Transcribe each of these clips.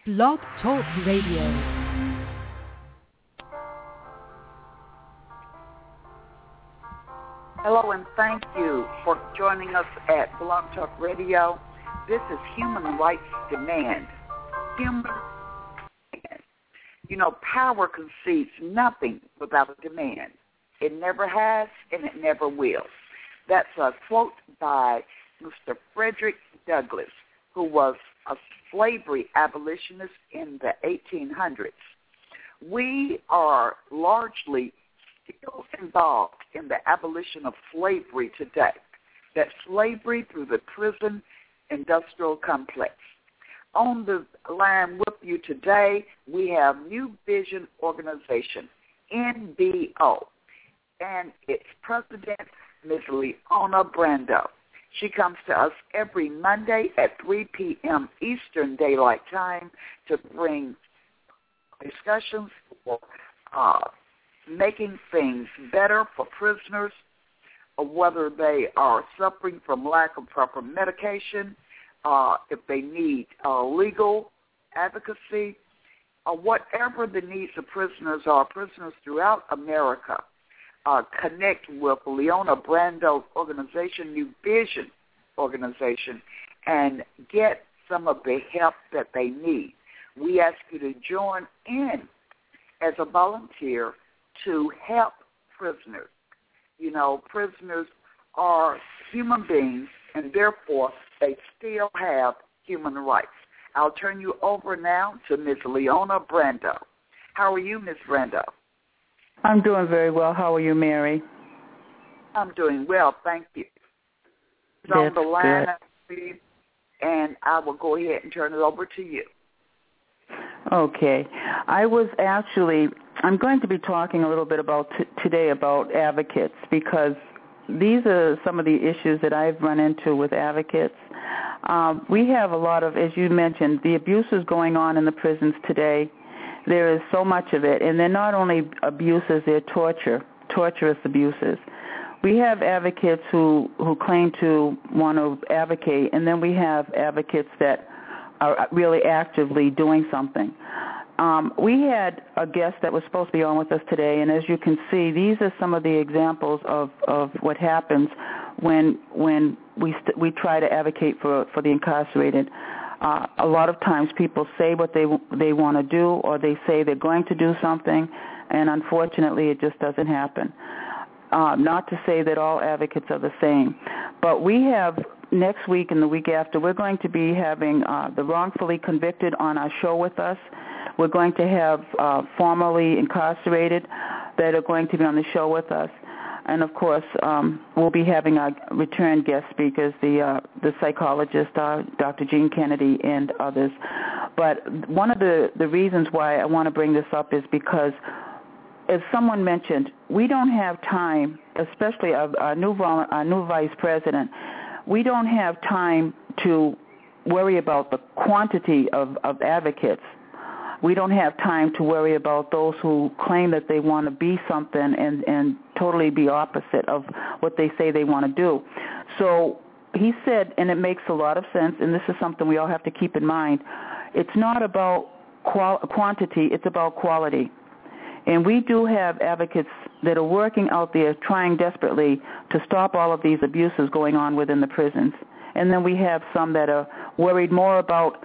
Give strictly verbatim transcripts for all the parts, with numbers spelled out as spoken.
Blog Talk Radio. Hello and thank you for joining us at Blog Talk Radio. This is Human Rights Demand. Human Demand. You know, power concedes nothing without a demand. It never has and it never will. That's a quote by Mister Frederick Douglass, who was a slavery abolitionist in the eighteen hundreds. We are largely still involved in the abolition of slavery today. That's slavery through the prison industrial complex. On the line with you today, we have New Vision Organization, N V O, and its president, Miz Leona Brando. She comes to us every Monday at three p.m. Eastern Daylight Time to bring discussions for uh, making things better for prisoners, or whether they are suffering from lack of proper medication, uh, if they need uh, legal advocacy, or whatever the needs of prisoners are, prisoners throughout America. Uh, connect with Leona Brando's organization, New Vision Organization, and get some of the help that they need. We ask you to join in as a volunteer to help prisoners. You know, prisoners are human beings, and therefore they still have human rights. I'll turn you over now to Miz Leona Brando. How are you, Miz Brando? I'm doing very well. How are you, Mary? I'm doing well, thank you. It's on the line, and I will go ahead and turn it over to you. Okay. I was actually, I'm going to be talking a little bit about t- today about advocates, because these are some of the issues that I've run into with advocates. Um, we have a lot of, as you mentioned, the abuses going on in the prisons today. There is so much of it, and they're not only abuses, they're torture, torturous abuses. We have advocates who, who claim to want to advocate, and then we have advocates that are really actively doing something. Um, we had a guest that was supposed to be on with us today, and as you can see, these are some of the examples of, of what happens when when we st- we try to advocate for, for the incarcerated. Uh, a lot of times people say what they they want to do, or they say they're going to do something, and unfortunately it just doesn't happen. Uh, not to say that all advocates are the same, but we have next week and the week after, we're going to be having uh, the wrongfully convicted on our show with us. We're going to have uh, formerly incarcerated that are going to be on the show with us. And, of course, um, we'll be having our return guest speakers, the uh, the psychologist, uh, Doctor Gene Kennedy, and others. But one of the, the reasons why I want to bring this up is because, as someone mentioned, we don't have time, especially our, our, new, our new vice president, we don't have time to worry about the quantity of, of advocates. We don't have time to worry about those who claim that they want to be something and, and totally be opposite of what they say they want to do. So he said, and it makes a lot of sense, and this is something we all have to keep in mind, it's not about qual- quantity, it's about quality. And we do have advocates that are working out there trying desperately to stop all of these abuses going on within the prisons. And then we have some that are worried more about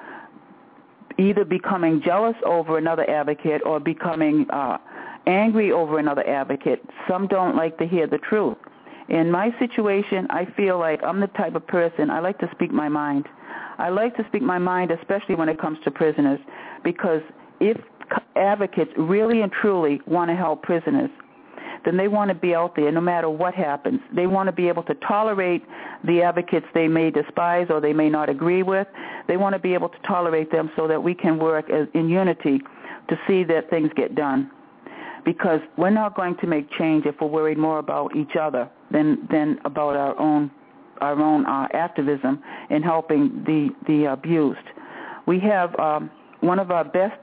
either becoming jealous over another advocate or becoming uh, angry over another advocate. Some don't like to hear the truth. In my situation, I feel like I'm the type of person, I like to speak my mind. I like to speak my mind, especially when it comes to prisoners, because if advocates really and truly want to help prisoners, then they want to be out there no matter what happens. They want to be able to tolerate the advocates they may despise or they may not agree with. They want to be able to tolerate them so that we can work as, in unity to see that things get done. Because we're not going to make change if we're worried more about each other than, than about our own our own uh, activism in helping the, the abused. We have um, one of our best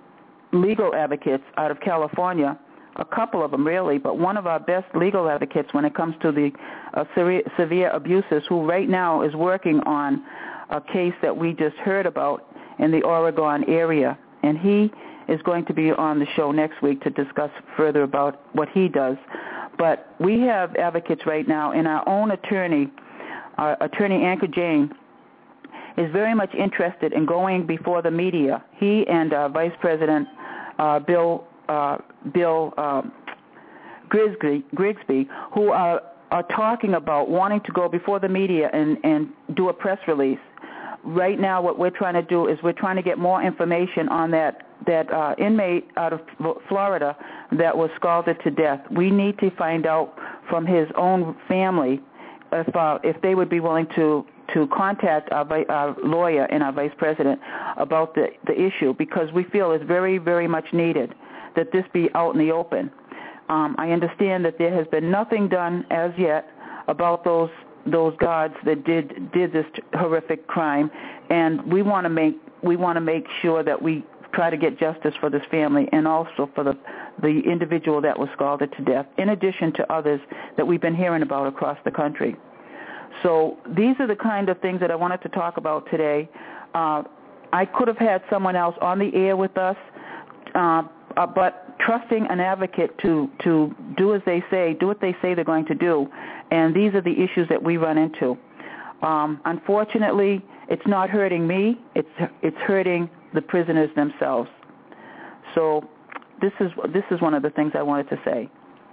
legal advocates out of California, a couple of them really, but one of our best legal advocates when it comes to the uh, severe, severe abuses, who right now is working on a case that we just heard about in the Oregon area, and he is going to be on the show next week to discuss further about what he does. But we have advocates right now, and our own attorney, uh, Attorney Anchor Jane, is very much interested in going before the media. He and uh, Vice President uh, Bill uh, Bill uh, Grigsby, Grigsby, who are, are talking about wanting to go before the media and, and do a press release. Right now what we're trying to do is we're trying to get more information on that that uh, inmate out of Florida that was scalded to death. We need to find out from his own family if uh, if they would be willing to, to contact our, our lawyer and our vice president about the, the issue, because we feel it's very, very much needed that this be out in the open. Um, I understand that there has been nothing done as yet about those those guards that did did this horrific crime, and we want to make we want to make sure that we try to get justice for this family and also for the the individual that was scalded to death, in addition to others that we've been hearing about across the country. So these are the kind of things that I wanted to talk about today. Uh, I could have had someone else on the air with us, uh, uh, but trusting an advocate to, to do as they say, do what they say they're going to do, and these are the issues that we run into. Um, unfortunately, it's not hurting me. It's it's hurting the prisoners themselves. So this is this is one of the things I wanted to say.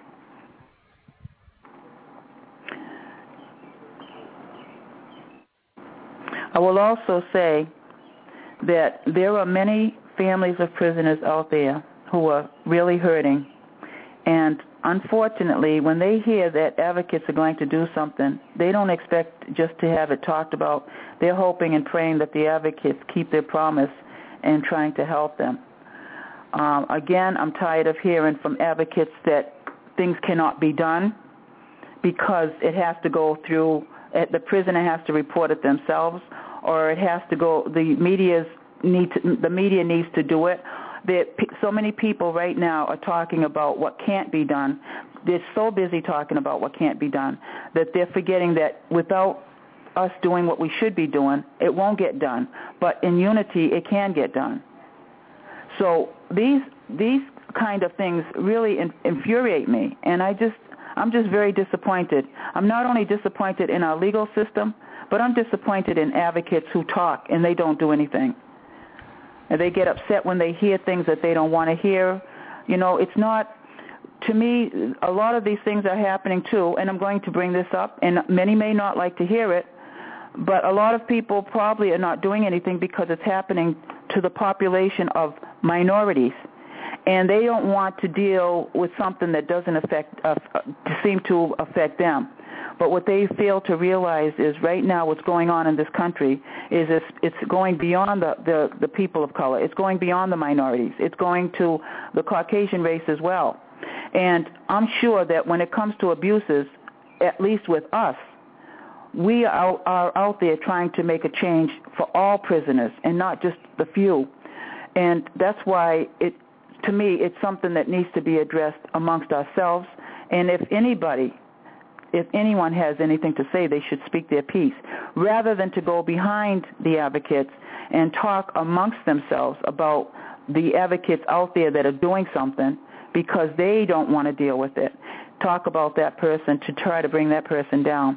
I will also say that there are many families of prisoners out there who are really hurting, and unfortunately, when they hear that advocates are going to do something, they don't expect just to have it talked about. They're hoping and praying that the advocates keep their promise and trying to help them. Um, again, I'm tired of hearing from advocates that things cannot be done because it has to go through, the prisoner has to report it themselves, or it has to go, the media's need to, the media needs to do it. There, so many people right now are talking about what can't be done. They're so busy talking about what can't be done that they're forgetting that without us doing what we should be doing, it won't get done. But in unity, it can get done. So these these kind of things really in, infuriate me, and I just I'm just very disappointed. I'm not only disappointed in our legal system, but I'm disappointed in advocates who talk and they don't do anything. And they get upset when they hear things that they don't want to hear. You know, it's not, to me, a lot of these things are happening too, and I'm going to bring this up, and many may not like to hear it, but a lot of people probably are not doing anything because it's happening to the population of minorities, and they don't want to deal with something that doesn't affect, uh, seem to affect them. But what they fail to realize is right now what's going on in this country is it's, it's going beyond the, the, the people of color. It's going beyond the minorities. It's going to the Caucasian race as well. And I'm sure that when it comes to abuses, at least with us, we are, are out there trying to make a change for all prisoners and not just the few. And that's why, it, to me, it's something that needs to be addressed amongst ourselves. And if anybody... if anyone has anything to say, they should speak their piece, rather than to go behind the advocates and talk amongst themselves about the advocates out there that are doing something because they don't want to deal with it. Talk about that person to try to bring that person down.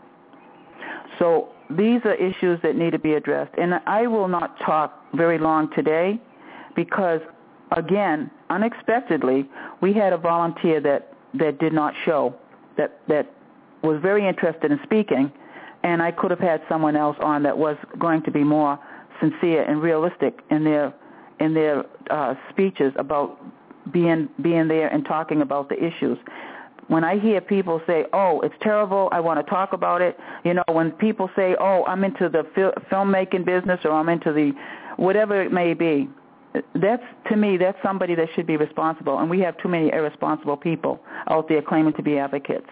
So these are issues that need to be addressed. And I will not talk very long today because, again, unexpectedly, we had a volunteer that, that did not show, that, that was very interested in speaking, and I could have had someone else on that was going to be more sincere and realistic in their in their uh, speeches about being being there and talking about the issues. When I hear people say, "Oh, it's terrible, I want to talk about it," you know, when people say, "Oh, I'm into the fil- filmmaking business," or "I'm into the whatever it may be," that's, to me, that's somebody that should be responsible, and we have too many irresponsible people out there claiming to be advocates.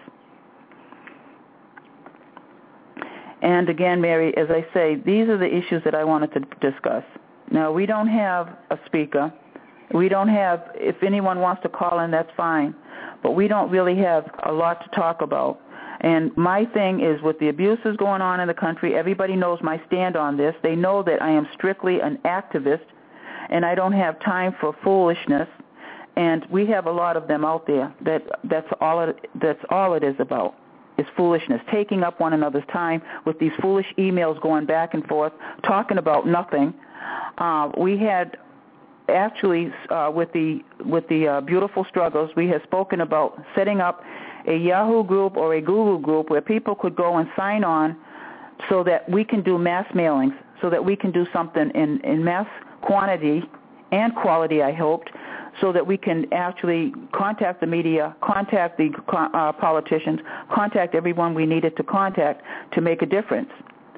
And again, Mary, as I say, these are the issues that I wanted to discuss. Now, we don't have a speaker. We don't have, if anyone wants to call in, that's fine. But we don't really have a lot to talk about. And my thing is, with the abuses going on in the country, everybody knows my stand on this. They know that I am strictly an activist, and I don't have time for foolishness. And we have a lot of them out there. That that's all it, that's all it is about, is foolishness, taking up one another's time with these foolish emails going back and forth, talking about nothing. Uh, we had actually uh, with the with the uh, Beautiful Struggles, we have spoken about setting up a Yahoo group or a Google group where people could go and sign on, so that we can do mass mailings, so that we can do something in, in mass quantity and quality, I hoped, so that we can actually contact the media, contact the uh, politicians, contact everyone we needed to contact to make a difference.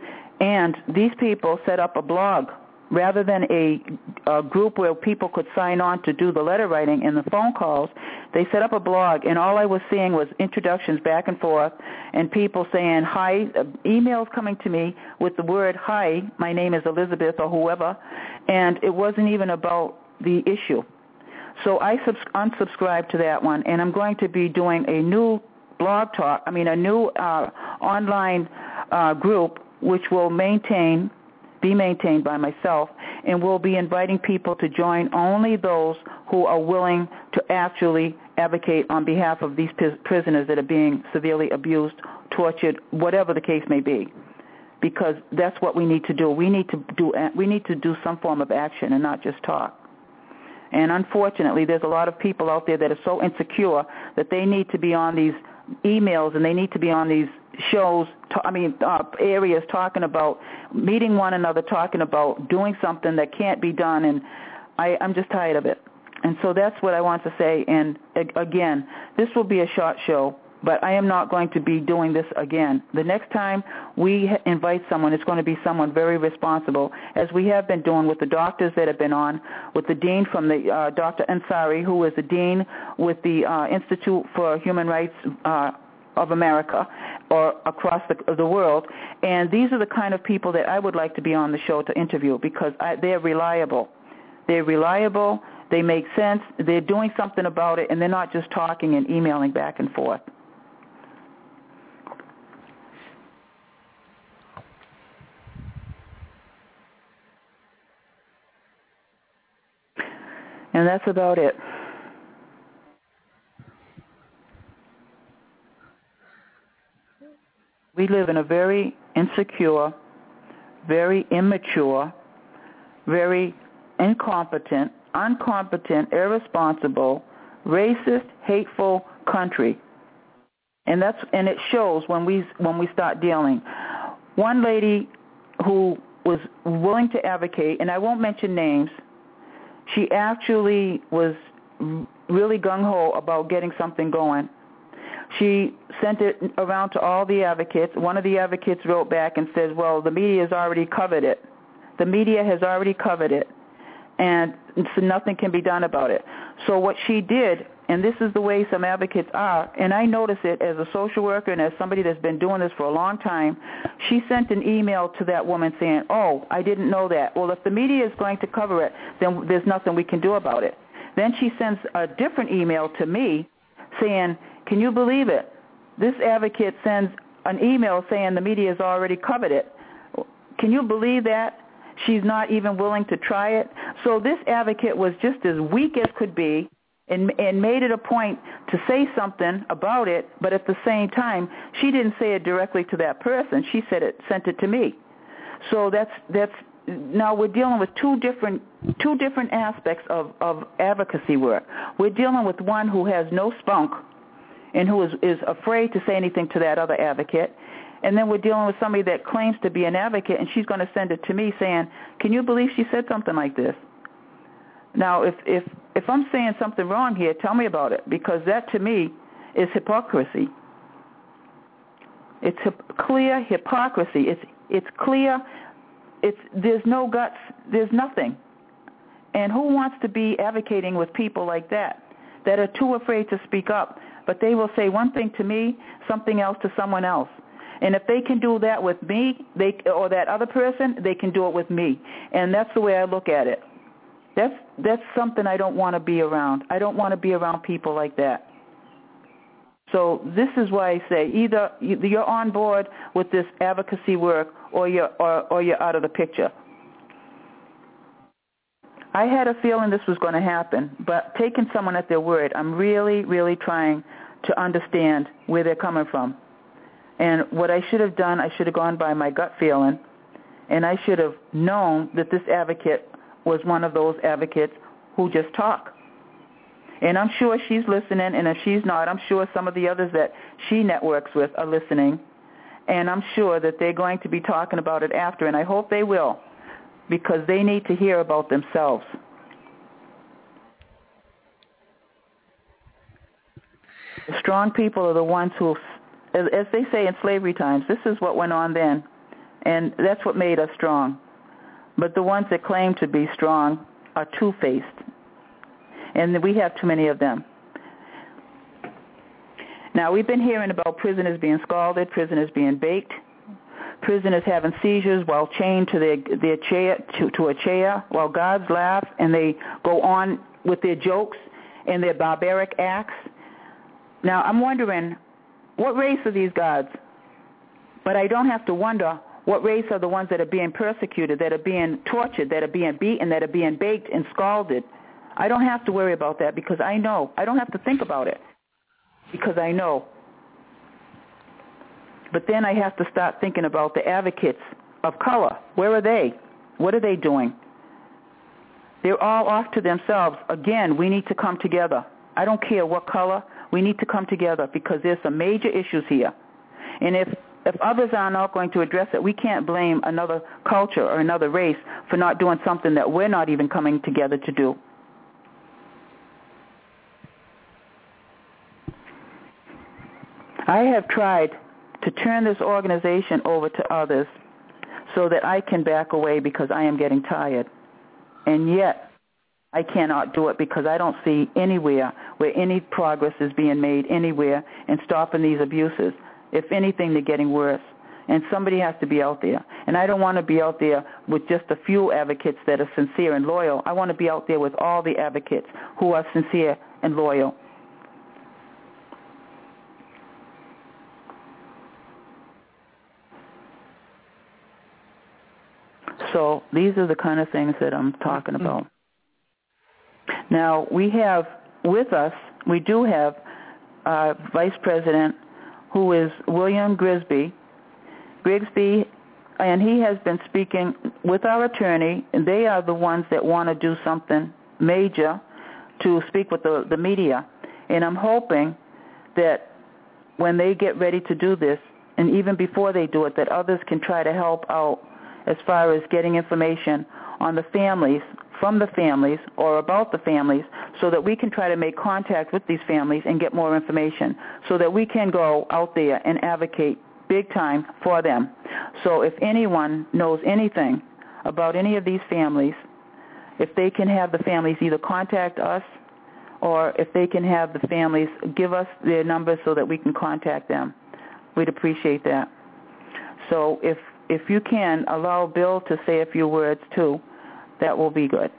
And these people set up a blog rather than a, a group where people could sign on to do the letter writing and the phone calls. They set up a blog, and all I was seeing was introductions back and forth and people saying hi, uh, emails coming to me with the word hi, my name is Elizabeth or whoever, and it wasn't even about the issue. So I subs- unsubscribed to that one, and I'm going to be doing a new blog talk, I mean a new uh, online uh, group which will maintain be maintained by myself, and we'll be inviting people to join, only those who are willing to actually advocate on behalf of these prisoners that are being severely abused, tortured, whatever the case may be, because that's what we need to do. We need to do we need to do some form of action and not just talk. And unfortunately, there's a lot of people out there that are so insecure that they need to be on these emails and they need to be on these shows, I mean, uh, areas talking about meeting one another, talking about doing something that can't be done, and I, I'm just tired of it. And so that's what I want to say. And again, this will be a short show, but I am not going to be doing this again. The next time we invite someone, it's going to be someone very responsible, as we have been doing with the doctors that have been on, with the dean from the uh, Doctor Ansari, who is the dean with the uh, Institute for Human Rights uh, of America, or across the, the world. And these are the kind of people that I would like to be on the show to interview, because I, they're reliable. They're reliable. They make sense. They're doing something about it, and they're not just talking and emailing back and forth. And that's about it. We live in a very insecure, very immature, very incompetent, incompetent, irresponsible, racist, hateful country. And that's and it shows when we when we start dealing. One lady who was willing to advocate, and I won't mention names, she actually was really gung-ho about getting something going. She sent it around to all the advocates. One of the advocates wrote back and says, well, the media has already covered it. The media has already covered it, and so nothing can be done about it. So what she did, and this is the way some advocates are, and I notice it as a social worker and as somebody that's been doing this for a long time, she sent an email to that woman saying, oh, I didn't know that. Well, if the media is going to cover it, then there's nothing we can do about it. Then she sends a different email to me saying, can you believe it? This advocate sends an email saying the media has already covered it. Can you believe that? She's not even willing to try it. So this advocate was just as weak as could be, and, and made it a point to say something about it, but at the same time, she didn't say it directly to that person. She said it, sent it to me. So that's that's now we're dealing with two different two different aspects of, of advocacy work. We're dealing with one who has no spunk and who is, is afraid to say anything to that other advocate. And then we're dealing with somebody that claims to be an advocate, and she's going to send it to me saying, can you believe she said something like this? Now, if, if, if I'm saying something wrong here, tell me about it, because that to me is hypocrisy. It's hip- clear hypocrisy. It's, it's clear. It's, there's no guts. There's nothing. And who wants to be advocating with people like that, that are too afraid to speak up, but they will say one thing to me, something else to someone else. And if they can do that with me, they or that other person, they can do it with me. And that's the way I look at it. That's that's something I don't want to be around. I don't want to be around people like that. So this is why I say either you're on board with this advocacy work or you're, or, or you're out of the picture. I had a feeling this was going to happen, but taking someone at their word, I'm really, really trying to understand where they're coming from. And what I should have done, I should have gone by my gut feeling, and I should have known that this advocate was one of those advocates who just talk. And I'm sure she's listening, and if she's not, I'm sure some of the others that she networks with are listening, and I'm sure that they're going to be talking about it after, and I hope they will, because they need to hear about themselves. The strong people are the ones who, as they say in slavery times, this is what went on then, and that's what made us strong. But the ones that claim to be strong are two-faced, and we have too many of them. Now, we've been hearing about prisoners being scalded, prisoners being baked, prisoners having seizures while chained to their, their chair, to, to a chair, while guards laugh and they go on with their jokes and their barbaric acts. Now, I'm wondering, what race are these guards? But I don't have to wonder what race are the ones that are being persecuted, that are being tortured, that are being beaten, that are being baked and scalded. I don't have to worry about that because I know. I don't have to think about it because I know. But then I have to start thinking about the advocates of color. Where are they? What are they doing? They're all off to themselves. Again, we need to come together. I don't care what color. We need to come together because there's some major issues here. And if, if others are not going to address it, we can't blame another culture or another race for not doing something that we're not even coming together to do. I have tried to turn this organization over to others so that I can back away because I am getting tired. And yet, I cannot do it because I don't see anywhere where any progress is being made anywhere in stopping these abuses. If anything, they're getting worse. And somebody has to be out there. And I don't want to be out there with just a few advocates that are sincere and loyal. I want to be out there with all the advocates who are sincere and loyal. So these are the kind of things that I'm talking about. Now, we have with us, we do have uh, Vice President, who is William Grigsby. Grigsby, and he has been speaking with our attorney, and they are the ones that want to do something major to speak with the, the media. And I'm hoping that when they get ready to do this, and even before they do it, that others can try to help out as far as getting information on the families, from the families, or about the families, so that we can try to make contact with these families and get more information, so that we can go out there and advocate big time for them. So if anyone knows anything about any of these families, if they can have the families either contact us, or if they can have the families give us their numbers so that we can contact them, we'd appreciate that. So if If you can, allow Bill to say a few words, too. That will be good.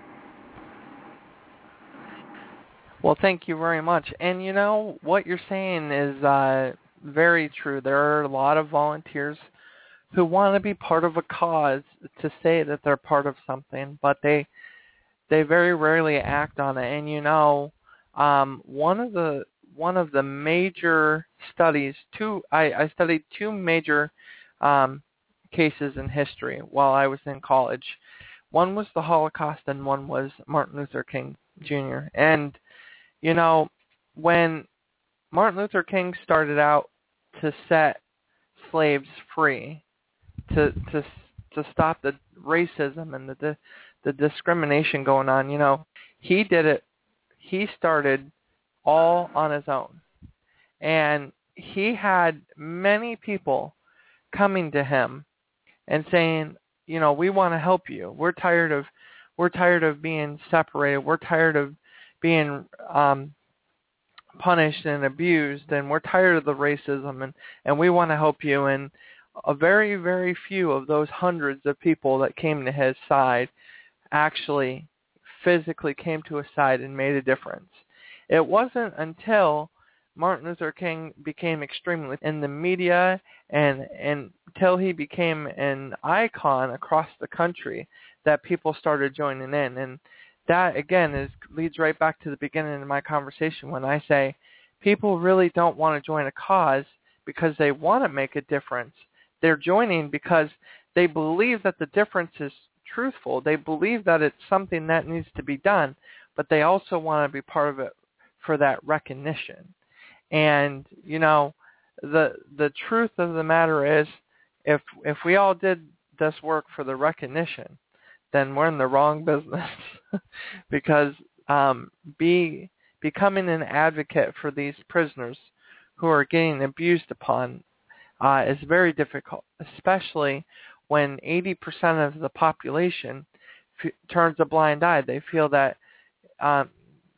Well, thank you very much. And, you know, what you're saying is uh, very true. There are a lot of volunteers who want to be part of a cause to say that they're part of something, but they they very rarely act on it. And, you know, um, one of the one of the major studies, two I, I studied two major um cases in history while I was in college. One was the Holocaust and one was Martin Luther King Junior And, you know, when Martin Luther King started out to set slaves free, to to to stop the racism and the, the the discrimination going on, you know, he did it, he started all on his own. And he had many people coming to him and saying, you know, we want to help you. We're tired of, we're tired of being separated. We're tired of being um, punished and abused, and we're tired of the racism, and, and we want to help you. And a very, very few of those hundreds of people that came to his side actually physically came to his side and made a difference. It wasn't until Martin Luther King became extremely in the media, and and until he became an icon across the country, that people started joining in. And that, again, is leads right back to the beginning of my conversation when I say people really don't want to join a cause because they want to make a difference. They're joining because they believe that the difference is truthful. They believe that it's something that needs to be done, but they also want to be part of it for that recognition. And, you know, the the truth of the matter is, if if we all did this work for the recognition, then we're in the wrong business. Because um, be becoming an advocate for these prisoners who are getting abused upon uh, is very difficult, especially when eighty percent of the population f- turns a blind eye. They feel that, um,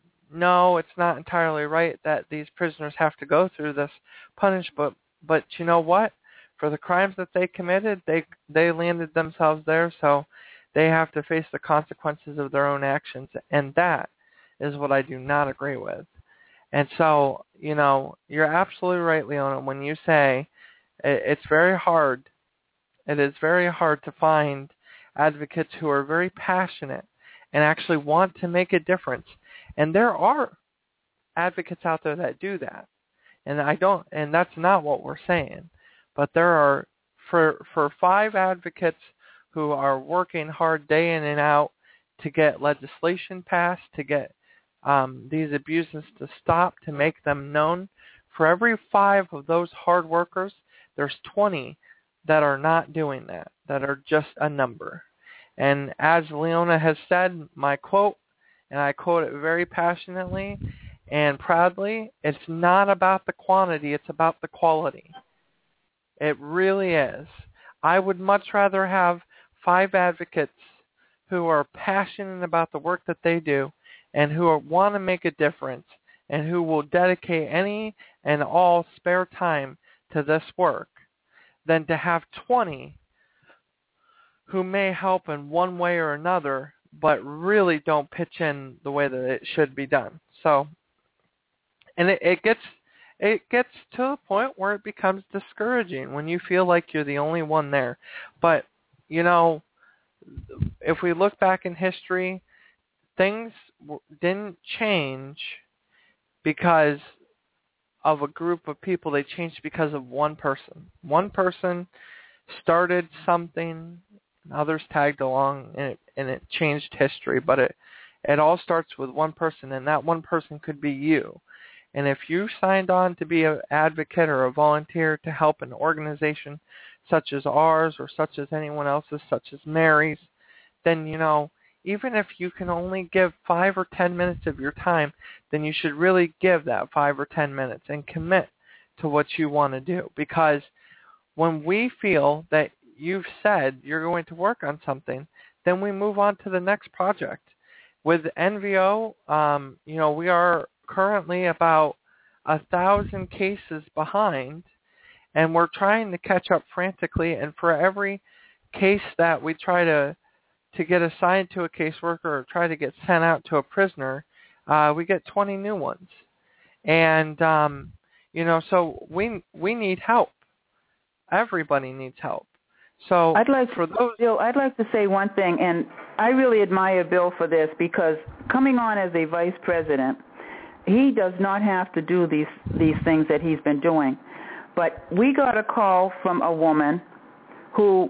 no, it's not entirely right that these prisoners have to go through this punishment, but, but you know what? For the crimes that they committed, they they landed themselves there, so they have to face the consequences of their own actions, and that is what I do not agree with. And so, you know, you're absolutely right, Leona, when you say it, it's very hard. It is very hard to find advocates who are very passionate and actually want to make a difference. And there are advocates out there that do that. And I don't, and that's not what we're saying. But there are, for for five advocates who are working hard day in and out to get legislation passed, to get um, these abuses to stop, to make them known, for every five of those hard workers, there's twenty that are not doing that, that are just a number. And as Leona has said, my quote, and I quote it very passionately and proudly, it's not about the quantity, it's about the quality. It really is. I would much rather have five advocates who are passionate about the work that they do and who are, want to make a difference and who will dedicate any and all spare time to this work than to have twenty who may help in one way or another but really don't pitch in the way that it should be done. So, and it, it gets it gets to the point where it becomes discouraging when you feel like you're the only one there. But, you know, if we look back in history, things didn't change because of a group of people. They changed because of one person. One person started something, and others tagged along, and it, and it changed history. But it, it all starts with one person, and that one person could be you. And if you signed on to be an advocate or a volunteer to help an organization such as ours or such as anyone else's, such as Mary's, then, you know, even if you can only give five or ten minutes of your time, then you should really give that five or ten minutes and commit to what you want to do. Because when we feel that you've said you're going to work on something, then we move on to the next project. With N V O, um, you know, we are currently about a thousand cases behind, and we're trying to catch up frantically. And for every case that we try to to get assigned to a caseworker or try to get sent out to a prisoner, uh, we get twenty new ones. And um, you know, so we we need help. Everybody needs help. So I'd like for those, Bill, I'd like to say one thing, and I really admire Bill for this, because coming on as a vice president, he does not have to do these these things that he's been doing. But we got a call from a woman who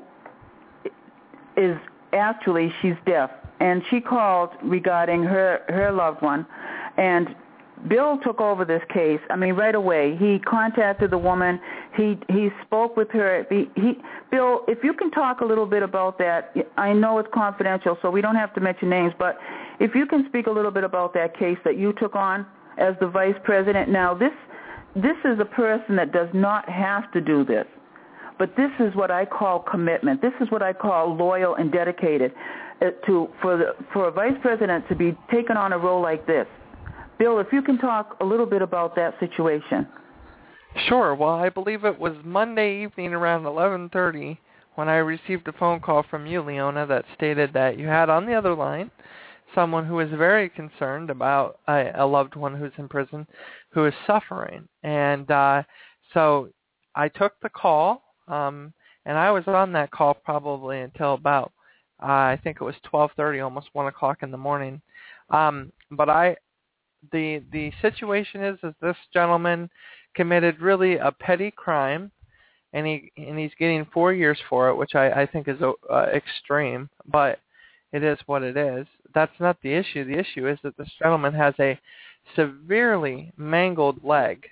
is actually, she's deaf, and she called regarding her, her loved one, and Bill took over this case. I mean, right away. He contacted the woman. He he spoke with her. He, he Bill, if you can talk a little bit about that. I know it's confidential, so we don't have to mention names, but if you can speak a little bit about that case that you took on as the vice president. Now, this this is a person that does not have to do this, but this is what I call commitment. This is what I call loyal and dedicated uh, to for the, for a vice president to be taken on a role like this. Bill, if you can talk a little bit about that situation. Sure. Well, I believe it was Monday evening around eleven thirty when I received a phone call from you, Leona, that stated that you had on the other line someone who is very concerned about a, a loved one who's in prison who is suffering. And uh, so I took the call, um, and I was on that call probably until about, uh, I think it was twelve thirty, almost one o'clock in the morning. Um, but I, the the situation is, is this gentleman committed really a petty crime, and he and he's getting four years for it, which I, I think is uh, extreme, but it is what it is. That's not the issue. The issue is that this gentleman has a severely mangled leg,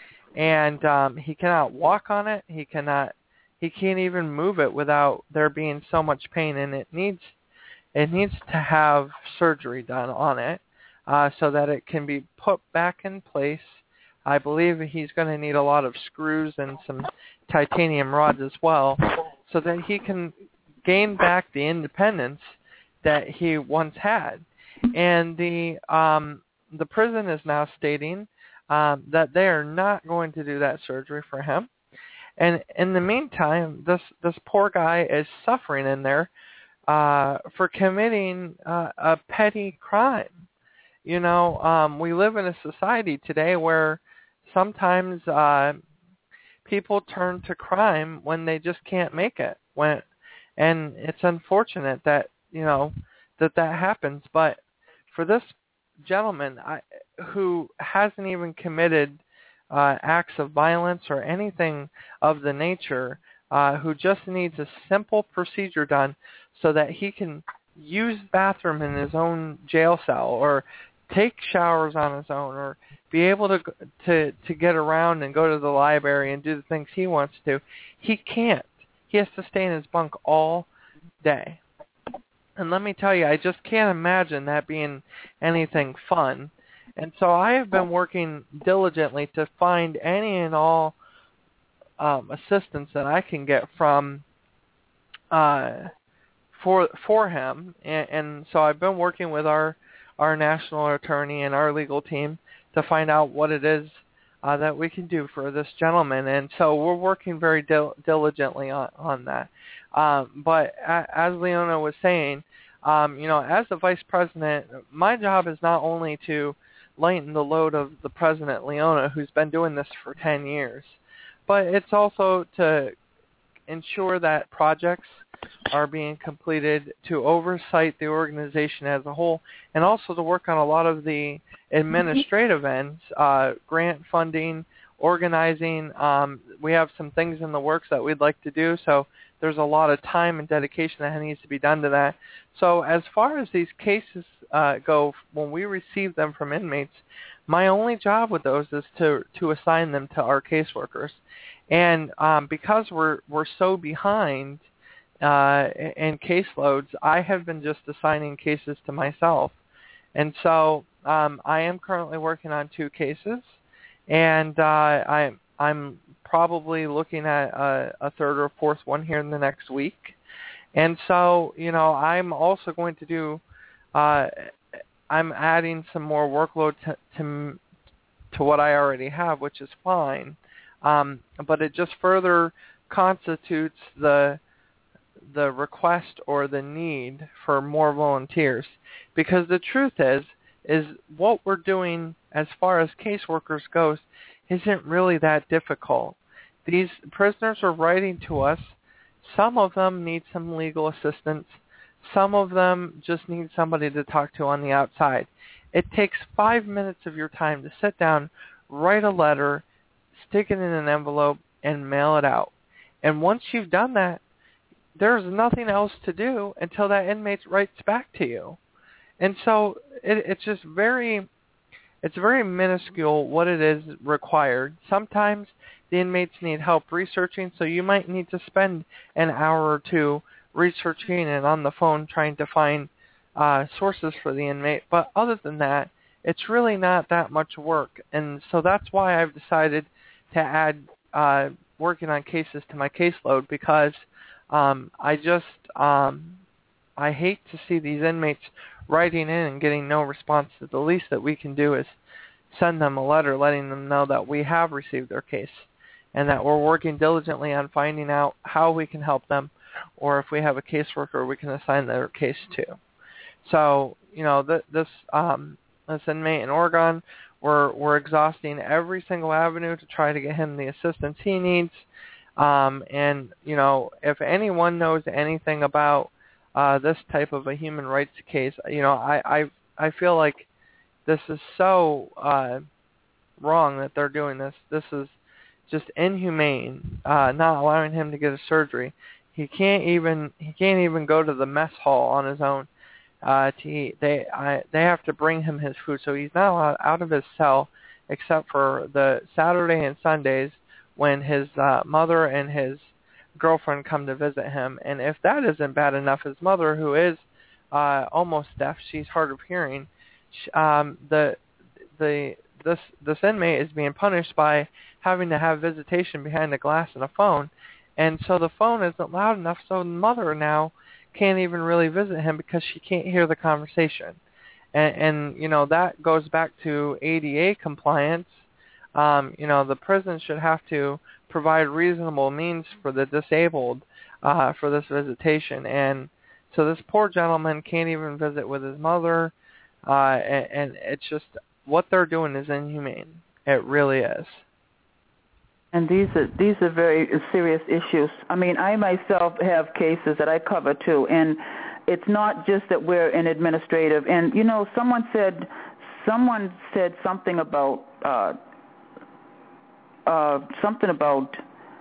and um, he cannot walk on it. He cannot. He can't even move it without there being so much pain, and it needs it needs to have surgery done on it uh, so that it can be put back in place. I believe he's going to need a lot of screws and some titanium rods as well, so that he can gain back the independence that he once had. And the um, the prison is now stating um, that they are not going to do that surgery for him. And in the meantime, this this poor guy is suffering in there uh, for committing uh, a petty crime. You know, um, we live in a society today where sometimes uh, people turn to crime when they just can't make it. When, and it's unfortunate that, you know, that that happens. But for this gentleman I, who hasn't even committed uh, acts of violence or anything of the nature, uh, who just needs a simple procedure done so that he can use the bathroom in his own jail cell, or take showers on his own, or be able to to to get around and go to the library and do the things he wants to. He can't. He has to stay in his bunk all day. And let me tell you, I just can't imagine that being anything fun. And so I have been working diligently to find any and all um, assistance that I can get from uh, for for him. And, and so I've been working with our our national attorney and our legal team to find out what it is uh, that we can do for this gentleman. And so we're working very dil- diligently on, on that. Um, but a- as Leona was saying, um, you know, as the vice president, my job is not only to lighten the load of the president, Leona, who's been doing this for ten years, but it's also to ensure that projects are being completed, to oversight the organization as a whole, and also to work on a lot of the administrative ends, uh, grant funding, organizing. Um, we have some things in the works that we'd like to do, so there's a lot of time and dedication that needs to be done to that. So as far as these cases uh, go, when we receive them from inmates, my only job with those is to, to assign them to our caseworkers. And um, because we're we're so behind uh, in caseloads, I have been just assigning cases to myself. And so um, I am currently working on two cases, and uh, I, I'm probably looking at a, a third or fourth one here in the next week. And so, you know, I'm also going to do, uh, I'm adding some more workload to, to, to what I already have, which is fine. Um, but it just further constitutes the the request or the need for more volunteers, because the truth is is what we're doing as far as caseworkers goes isn't really that difficult. These prisoners are writing to us. Some of them need some legal assistance. Some of them just need somebody to talk to on the outside. It takes five minutes of your time to sit down, write a letter, stick it in an envelope, and mail it out. And once you've done that, there's nothing else to do until that inmate writes back to you. And so it, it's just very, it's very minuscule what it is required. Sometimes the inmates need help researching, so you might need to spend an hour or two researching and on the phone trying to find uh, sources for the inmate. But other than that, it's really not that much work. And so that's why I've decided to add uh, working on cases to my caseload, because um, I just, um, I hate to see these inmates writing in and getting no response. The least that we can do is send them a letter letting them know that we have received their case and that we're working diligently on finding out how we can help them, or if we have a caseworker we can assign their case to. So, you know, th- this um, this inmate in Oregon, we're we're exhausting every single avenue to try to get him the assistance he needs. Um, and you know, if anyone knows anything about uh, this type of a human rights case, you know, I I, I feel like this is so uh, wrong that they're doing this. This is just inhumane, uh, not allowing him to get a surgery. He can't even he can't even go to the mess hall on his own uh, to eat. They I, they have to bring him his food, so he's not allowed out of his cell except for the Saturday and Sundays when his uh, mother and his girlfriend come to visit him. And if that isn't bad enough, his mother, who is uh, almost deaf, she's hard of hearing. She, um, the the this this inmate is being punished by having to have visitation behind a glass and a phone. And so the phone isn't loud enough, so the mother now can't even really visit him because she can't hear the conversation. And, and you know, that goes back to A D A compliance. Um, you know, the prison should have to provide reasonable means for the disabled uh, for this visitation. And so this poor gentleman can't even visit with his mother. Uh, and, and it's just, what they're doing is inhumane. It really is. And these are these are very serious issues. I mean, I myself have cases that I cover too, and it's not just that we're in administrative. And you know, someone said someone said something about uh, uh, something about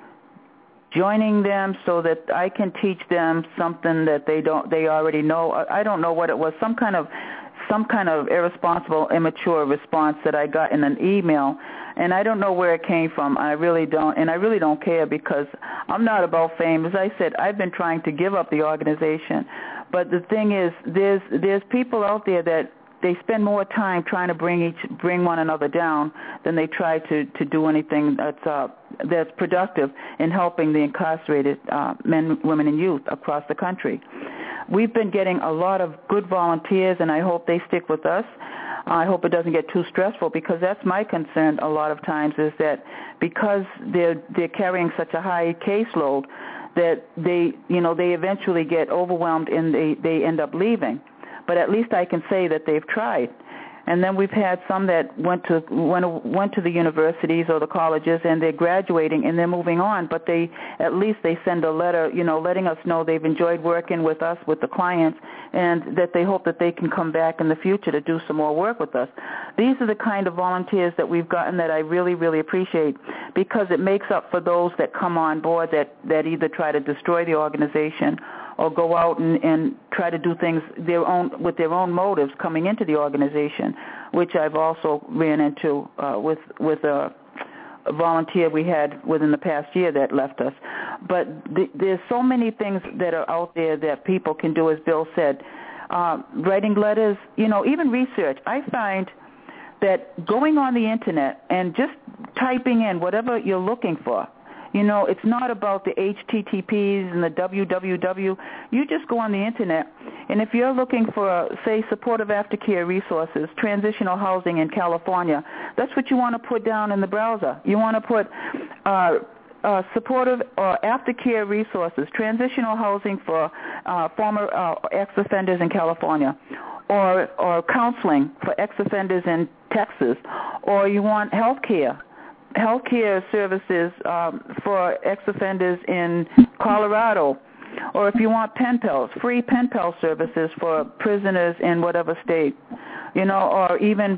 joining them so that I can teach them something that they don't they already know. I don't know what it was. Some kind of some kind of irresponsible, immature response that I got in an email. And I don't know where it came from. I really don't, and I really don't care because I'm not about fame. As I said, I've been trying to give up the organization. But the thing is, there's there's people out there that they spend more time trying to bring each bring one another down than they try to, to do anything that's uh, that's productive in helping the incarcerated uh, men, women, and youth across the country. We've been getting a lot of good volunteers, and I hope they stick with us. I hope it doesn't get too stressful because that's my concern a lot of times is that because they're they're carrying such a high caseload that they you know they eventually get overwhelmed and they, they end up leaving. But at least I can say that they've tried. And then we've had some that went to went went to the universities or the colleges and they're graduating and they're moving on, but they at least they send a letter, you know, letting us know they've enjoyed working with us, with the clients, and that they hope that they can come back in the future to do some more work with us. These are the kind of volunteers that we've gotten that I really, really appreciate because it makes up for those that come on board that, that either try to destroy the organization or go out and, and try to do things their own with their own motives coming into the organization, which I've also ran into uh, with with a, a volunteer we had within the past year that left us. But th- there's so many things that are out there that people can do, as Bill said, uh, writing letters, you know, even research. I find that going on the internet and just typing in whatever you're looking for. You know, it's not about the H T T Ps and the W W W. You just go on the Internet, and if you're looking for, say, supportive aftercare resources, transitional housing in California, that's what you want to put down in the browser. You want to put uh, uh, supportive or aftercare resources, transitional housing for uh, former uh, ex-offenders in California, or, or counseling for ex-offenders in Texas, or you want health care. Healthcare services um, for ex-offenders in Colorado, or if you want pen pals, free pen pal services for prisoners in whatever state, you know, or even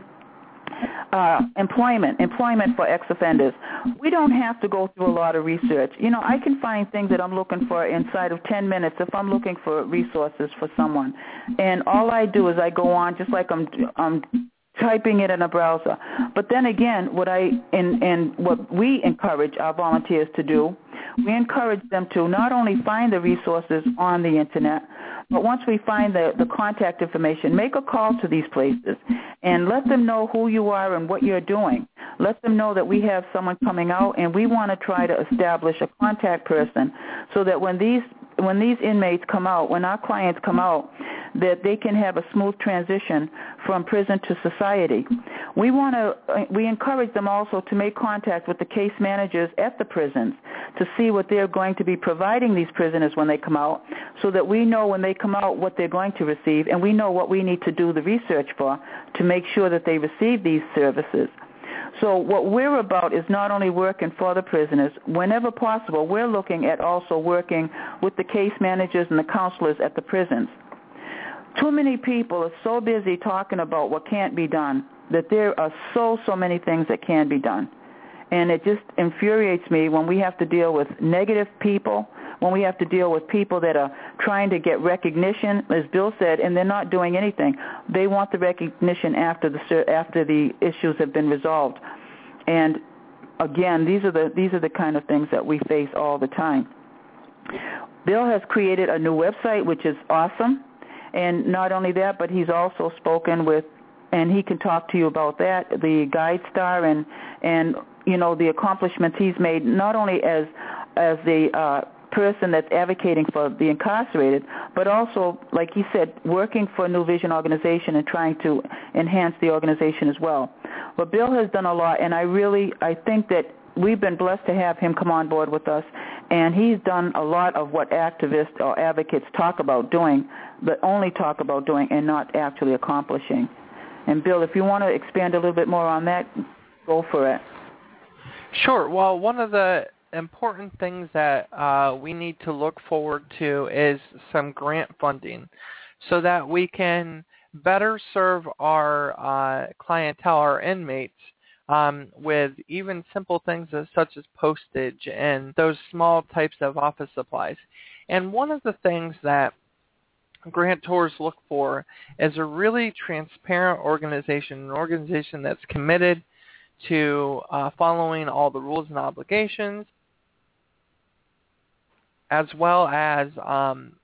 uh, employment, employment for ex-offenders. We don't have to go through a lot of research. You know, I can find things that I'm looking for inside of ten minutes if I'm looking for resources for someone. And all I do is I go on just like I'm I'm typing it in a browser. But then again, what I and, and what we encourage our volunteers to do, we encourage them to not only find the resources on the Internet, but once we find the, the contact information, make a call to these places and let them know who you are and what you're doing. Let them know that we have someone coming out and we want to try to establish a contact person so that when these when these inmates come out, when our clients come out, that they can have a smooth transition from prison to society. We want to, we encourage them also to make contact with the case managers at the prisons to see what they're going to be providing these prisoners when they come out, so that we know when they come out what they're going to receive, and we know what we need to do the research for to make sure that they receive these services. So what we're about is not only working for the prisoners. Whenever possible, we're looking at also working with the case managers and the counselors at the prisons. Too many people are so busy talking about what can't be done that there are so, so many things that can be done. And it just infuriates me when we have to deal with negative people, when we have to deal with people that are trying to get recognition, as Bill said, and they're not doing anything. They want the recognition after the after the issues have been resolved. And again, these are the these are the kind of things that we face all the time. Bill has created a new website, which is awesome. And not only that, but he's also spoken with, and he can talk to you about that, the GuideStar and, and you know, the accomplishments he's made, not only as as the uh, person that's advocating for the incarcerated, but also, like he said, working for New Vision organization and trying to enhance the organization as well. But Bill has done a lot, and I really, I think that we've been blessed to have him come on board with us, and he's done a lot of what activists or advocates talk about doing, but only talk about doing and not actually accomplishing. And Bill, if you want to expand a little bit more on that, go for it. Sure. Well, one of the important things that uh, we need to look forward to is some grant funding so that we can better serve our uh, clientele, our inmates, um, with even simple things as, such as postage and those small types of office supplies. And one of the things that grantors look for is a really transparent organization, an organization that's committed to uh, following all the rules and obligations, as well as um,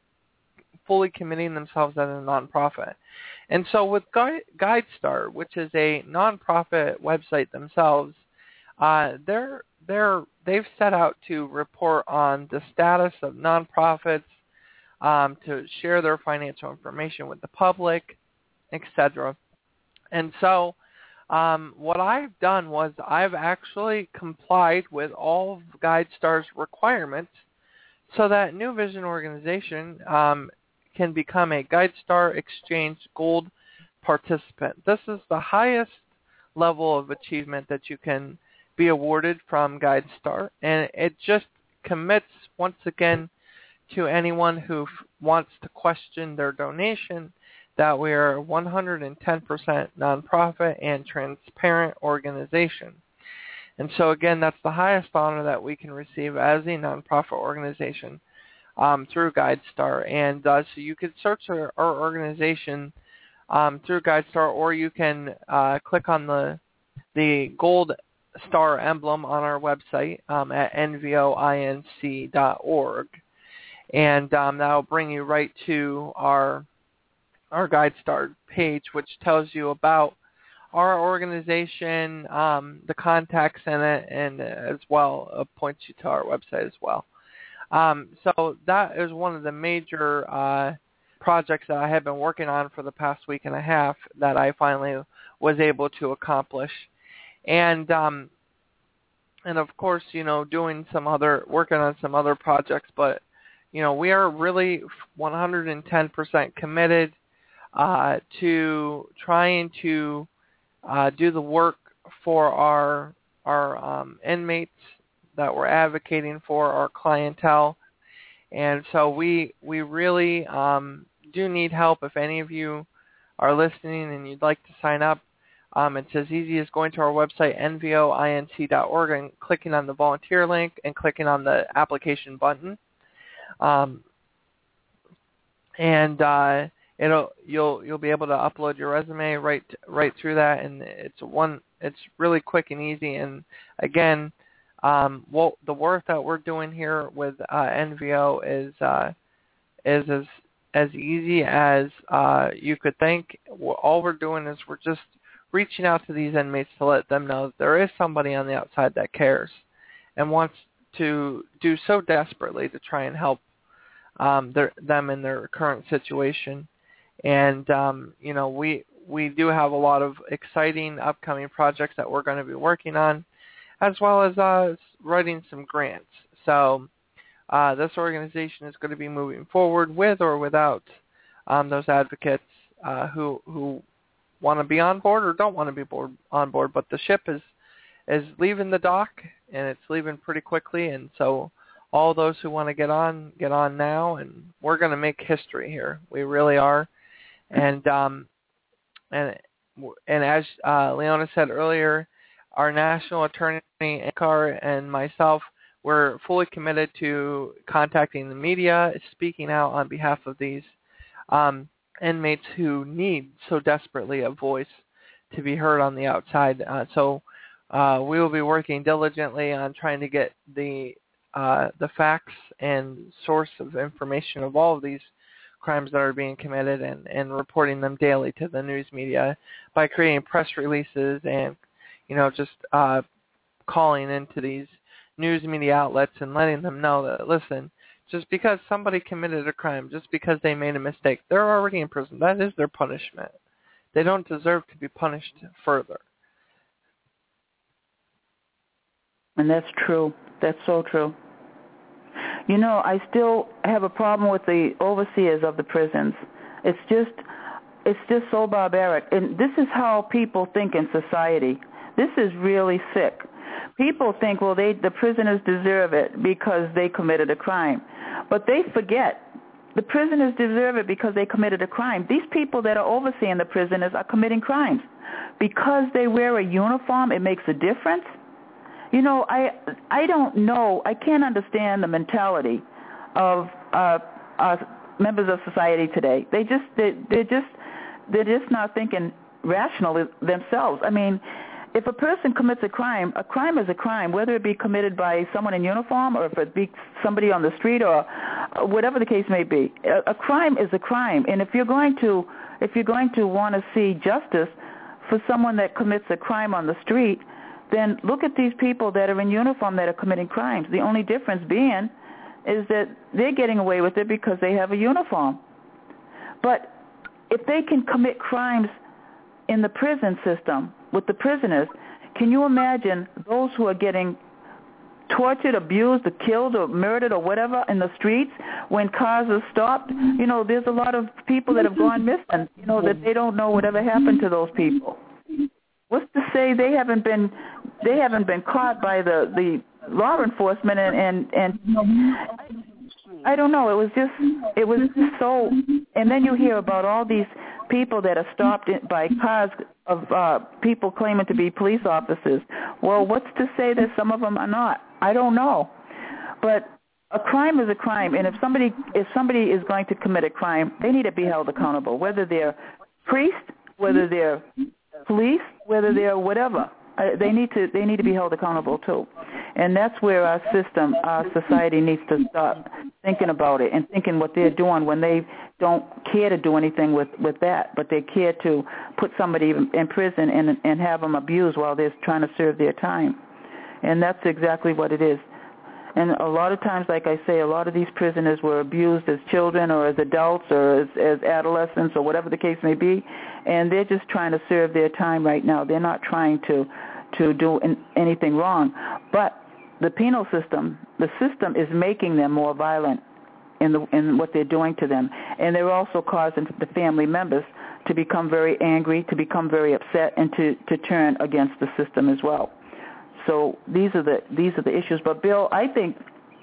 fully committing themselves as a nonprofit. And so with Guide, GuideStar, which is a nonprofit website themselves, uh, they're they're they've set out to report on the status of nonprofits, um, to share their financial information with the public, et cetera. And so um, what I've done was I've actually complied with all of GuideStar's requirements so that New Vision organization um, can become a GuideStar Exchange Gold participant. This is the highest level of achievement that you can be awarded from GuideStar, and it just commits once again to anyone who f- wants to question their donation that we are a one hundred ten percent nonprofit and transparent organization. And so again, that's the highest honor that we can receive as a nonprofit organization um, through GuideStar. And uh, so you can search our, our organization um, through GuideStar, or you can uh, click on the the gold star emblem on our website um, at N V O I N C dot org. And um, that will bring you right to our our GuideStar page, which tells you about our organization, um, the contacts in it, and as well uh, points you to our website as well. Um, so that is one of the major uh, projects that I have been working on for the past week and a half that I finally was able to accomplish. And um, and of course, you know, doing some other, working on some other projects, but you know, we are really one hundred ten percent committed uh, to trying to uh, do the work for our our um, inmates that we're advocating for, our clientele. And so we we really um, do need help. If any of you are listening and you'd like to sign up, um, it's as easy as going to our website, N V O I N C dot org, and clicking on the volunteer link and clicking on the application button. Um, and uh, it'll you'll you'll be able to upload your resume right right through that, and it's one it's really quick and easy. And again, um, what the work that we're doing here with uh, N V O is uh, is as as easy as uh, you could think. All we're doing is we're just reaching out to these inmates to let them know that there is somebody on the outside that cares and wants to do so desperately to try and help um, their, them in their current situation. And, um, you know, we we do have a lot of exciting upcoming projects that we're going to be working on, as well as uh, writing some grants. So uh, this organization is going to be moving forward with or without um, those advocates uh, who who want to be on board or don't want to be board, on board. But the ship is is leaving the dock, and it's leaving pretty quickly. And so all those who want to get on, get on now, and we're going to make history here. We really are. And um, and and as uh, Leona said earlier, our national attorney, Ankar, and myself, we're fully committed to contacting the media, speaking out on behalf of these um, inmates who need so desperately a voice to be heard on the outside. Uh, so uh, we will be working diligently on trying to get the uh, the facts and source of information of all of these crimes that are being committed, and, and reporting them daily to the news media by creating press releases and, you know, just uh, calling into these news media outlets and letting them know that, listen, just because somebody committed a crime, just because they made a mistake, they're already in prison. That is their punishment. They don't deserve to be punished further. And that's true. That's so true. You know, I still have a problem with the overseers of the prisons. It's just, it's just so barbaric. And this is how people think in society. This is really sick. People think, well, they, the prisoners deserve it because they committed a crime. But they forget the prisoners deserve it because they committed a crime. These people that are overseeing the prisoners are committing crimes. Because they wear a uniform, it makes a difference. You know, I I don't know. I can't understand the mentality of uh, uh, members of society today. They just they they're just they're just not thinking rationally themselves. I mean, if a person commits a crime, a crime is a crime, whether it be committed by someone in uniform or if it be somebody on the street or whatever the case may be. A, a crime is a crime, and if you're going to if you're going to want to see justice for someone that commits a crime on the street, then look at these people that are in uniform that are committing crimes. The only difference being is that they're getting away with it because they have a uniform. But if they can commit crimes in the prison system with the prisoners, can you imagine those who are getting tortured, abused, or killed, or murdered, or whatever in the streets when cars are stopped? You know, there's a lot of people that have gone missing, you know, that they don't know whatever happened to those people. What's to say they haven't been they haven't been caught by the, the law enforcement and, and, and I don't know. It was just it was just so. And then you hear about all these people that are stopped in, by cars of uh, people claiming to be police officers. Well, what's to say that some of them are not? I don't know. But a crime is a crime, and if somebody if somebody is going to commit a crime, they need to be held accountable, whether they're priest, whether they're police, whether they're whatever. Uh, they need to they need to be held accountable too, and that's where our system, our society needs to start thinking about it and thinking what they're doing when they don't care to do anything with, with that, but they care to put somebody in prison and and have them abused while they're trying to serve their time, and that's exactly what it is. And a lot of times, like I say, a lot of these prisoners were abused as children or as adults or as, as adolescents or whatever the case may be, and they're just trying to serve their time right now. They're not trying to to do in, anything wrong. But the penal system, the system is making them more violent in, the, in what they're doing to them. And they're also causing the family members to become very angry, to become very upset, and to, to turn against the system as well. So these are the these are the issues. But Bill, I think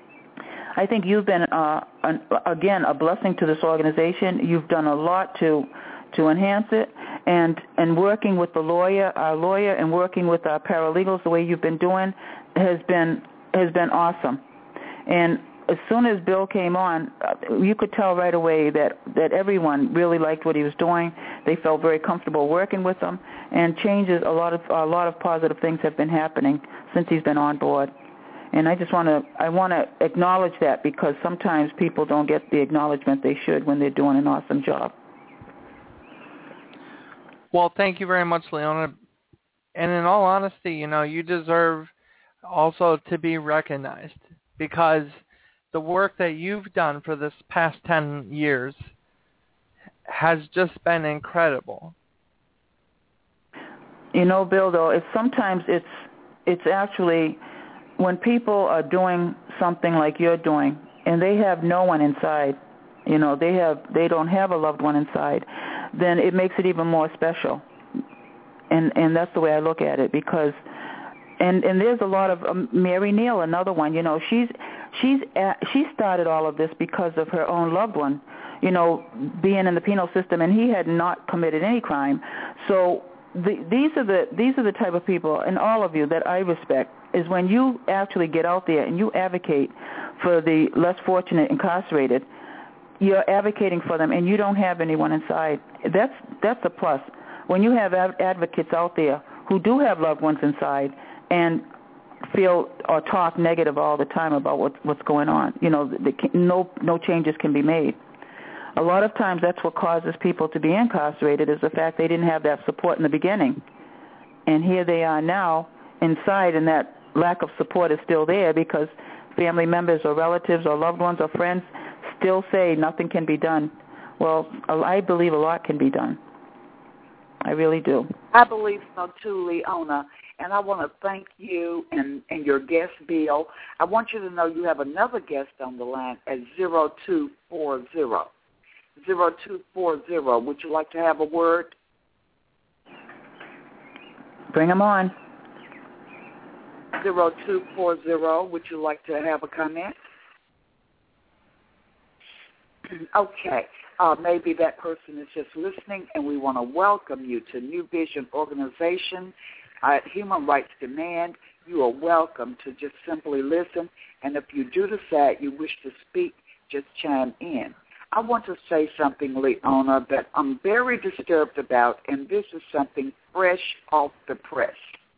I think you've been uh, an, again a blessing to this organization. You've done a lot to to enhance it, and and working with the lawyer, our lawyer, and working with our paralegals the way you've been doing has been has been awesome. And as soon as Bill came on, you could tell right away that, that everyone really liked what he was doing. They felt very comfortable working with him, and changes, a lot of a lot of positive things have been happening since he's been on board. And I just want to I want to acknowledge that, because sometimes people don't get the acknowledgement they should when they're doing an awesome job. Well, thank you very much, Leona. And in all honesty, you know, you deserve also to be recognized, because the work that you've done for this past ten years has just been incredible. You know, Bill, though, it's sometimes it's it's actually when people are doing something like you're doing and they have no one inside, you know, they have they don't have a loved one inside, then it makes it even more special. And and that's the way I look at it, because and and there's a lot of um, Mary Neal, another one, you know, she's she's at, she started all of this because of her own loved one, you know, being in the penal system, and he had not committed any crime. So the, these are the these are the type of people, and all of you, that I respect, is when you actually get out there and you advocate for the less fortunate incarcerated. You're advocating for them, and you don't have anyone inside. That's that's a plus. When you have ad- advocates out there who do have loved ones inside and feel or talk negative all the time about what, what's going on, you know, the, the, no no changes can be made. A lot of times that's what causes people to be incarcerated, is the fact they didn't have that support in the beginning. And here they are now inside, and that lack of support is still there because family members or relatives or loved ones or friends still say nothing can be done. Well, I believe a lot can be done. I really do. I believe so too, Leona. And I want to thank you and, and your guest, Bill. I want you to know you have another guest on the line at zero two four zero. zero two four zero. Would you like to have a word? Bring them on. zero two four zero. Would you like to have a comment? Okay. Uh, maybe that person is just listening, and we want to welcome you to New Vision Organization at Human Rights Demand. You are welcome to just simply listen, and if you do decide you wish to speak, just chime in. I want to say something, Leona, that I'm very disturbed about, and this is something fresh off the press.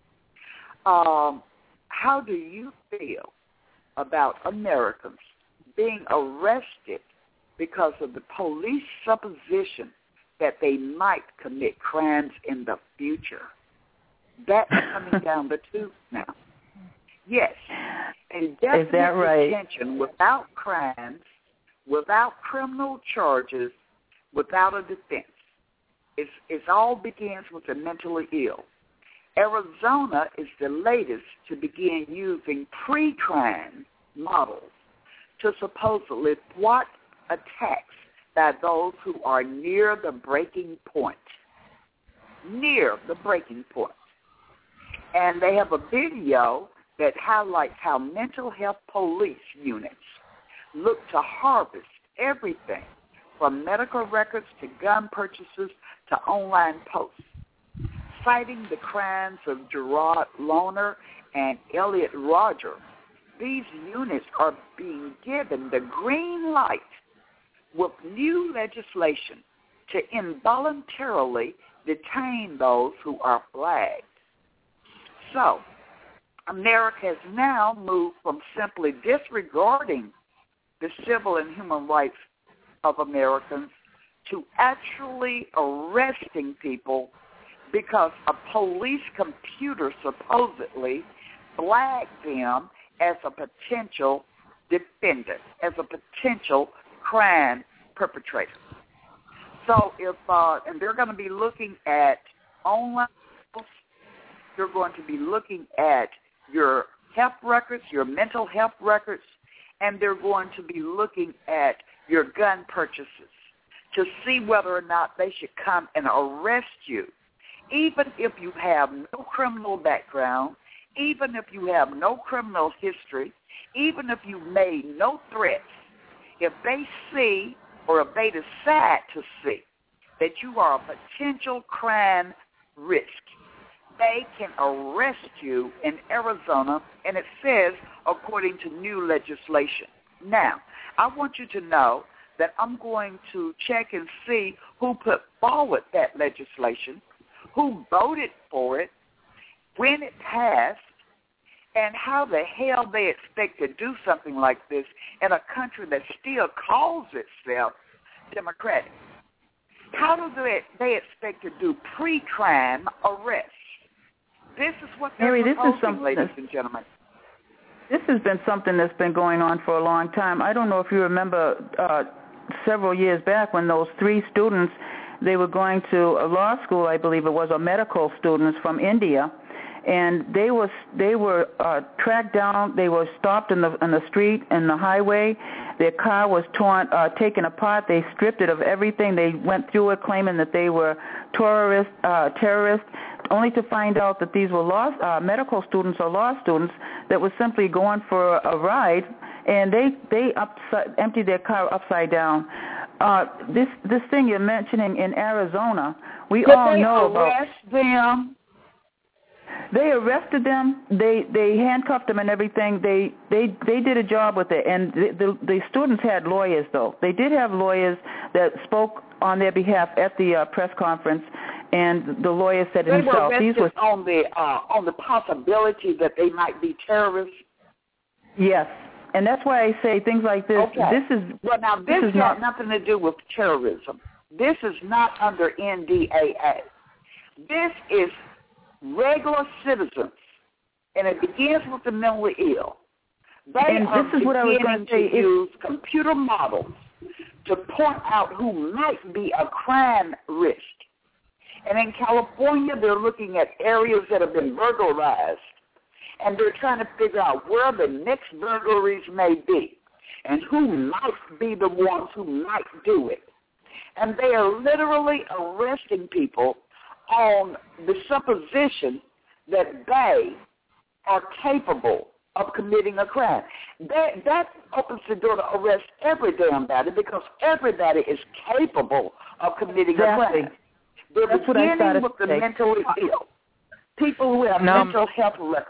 Um, how do you feel about Americans being arrested because of the police supposition that they might commit crimes in the future? That's coming down the tube now. Yes, indefinite Is that right? detention without crimes, without criminal charges, without a defense. It's, it all begins with the mentally ill. Arizona is the latest to begin using pre-crime models to supposedly thwart attacks by those who are near the breaking point. Near the breaking point. And they have a video that highlights how mental health police units look to harvest everything from medical records to gun purchases to online posts. Citing the crimes of Gerard Lohner and Elliot Rodger, these units are being given the green light with new legislation to involuntarily detain those who are flagged. So, America has now moved from simply disregarding the civil and human rights of Americans to actually arresting people because a police computer supposedly flagged them as a potential defendant, as a potential crime perpetrator. So if, uh, and they're going to be looking at online, they're going to be looking at your health records, your mental health records, and they're going to be looking at your gun purchases to see whether or not they should come and arrest you, even if you have no criminal background, even if you have no criminal history, even if you made no threats. If they see or if they decide to see that you are a potential crime risk, they can arrest you in Arizona, and it says according to new legislation. Now, I want you to know that I'm going to check and see who put forward that legislation, who voted for it, when it passed, and how the hell they expect to do something like this in a country that still calls itself democratic. How do they, they expect to do pre-crime arrests? This is what they're Mary, proposing, this is something ladies and gentlemen. This has been something that's been going on for a long time. I don't know if you remember uh, several years back when those three students, they were going to a law school, I believe it was, or medical students from India, and they were they were uh, tracked down. They were stopped in the in the street in the highway. Their car was torn, uh, taken apart. They stripped it of everything. They went through it, claiming that they were terrorists, uh, terrorists, only to find out that these were law uh, medical students or law students that were simply going for a ride, and they they upside, emptied their car upside down. Uh, this this thing you're mentioning in Arizona, we Did all they know about. arrest them? They arrested them. They they handcuffed them and everything. They they they did a job with it. And the, the the students had lawyers though. They did have lawyers that spoke on their behalf at the uh, press conference. And the lawyer said they himself, were these were on the uh, on the possibility that they might be terrorists. Yes, and that's why I say things like this. Okay. This is well now this, this has is not nothing to do with terrorism. This is not under N D A A. This is regular citizens, and it begins with the mentally ill. They and are this is what I was going beginning to say. to use computer models to point out who might be a crime risk. And in California, they're looking at areas that have been burglarized, and they're trying to figure out where the next burglaries may be and who might be the ones who might do it. And they are literally arresting people on the supposition that they are capable of committing a crime. That, that opens the door to arrest every damn body because everybody is capable of committing exactly. a crime. They're That's what I beginning started with the to say. mentally ill, people who have Now, mental health records.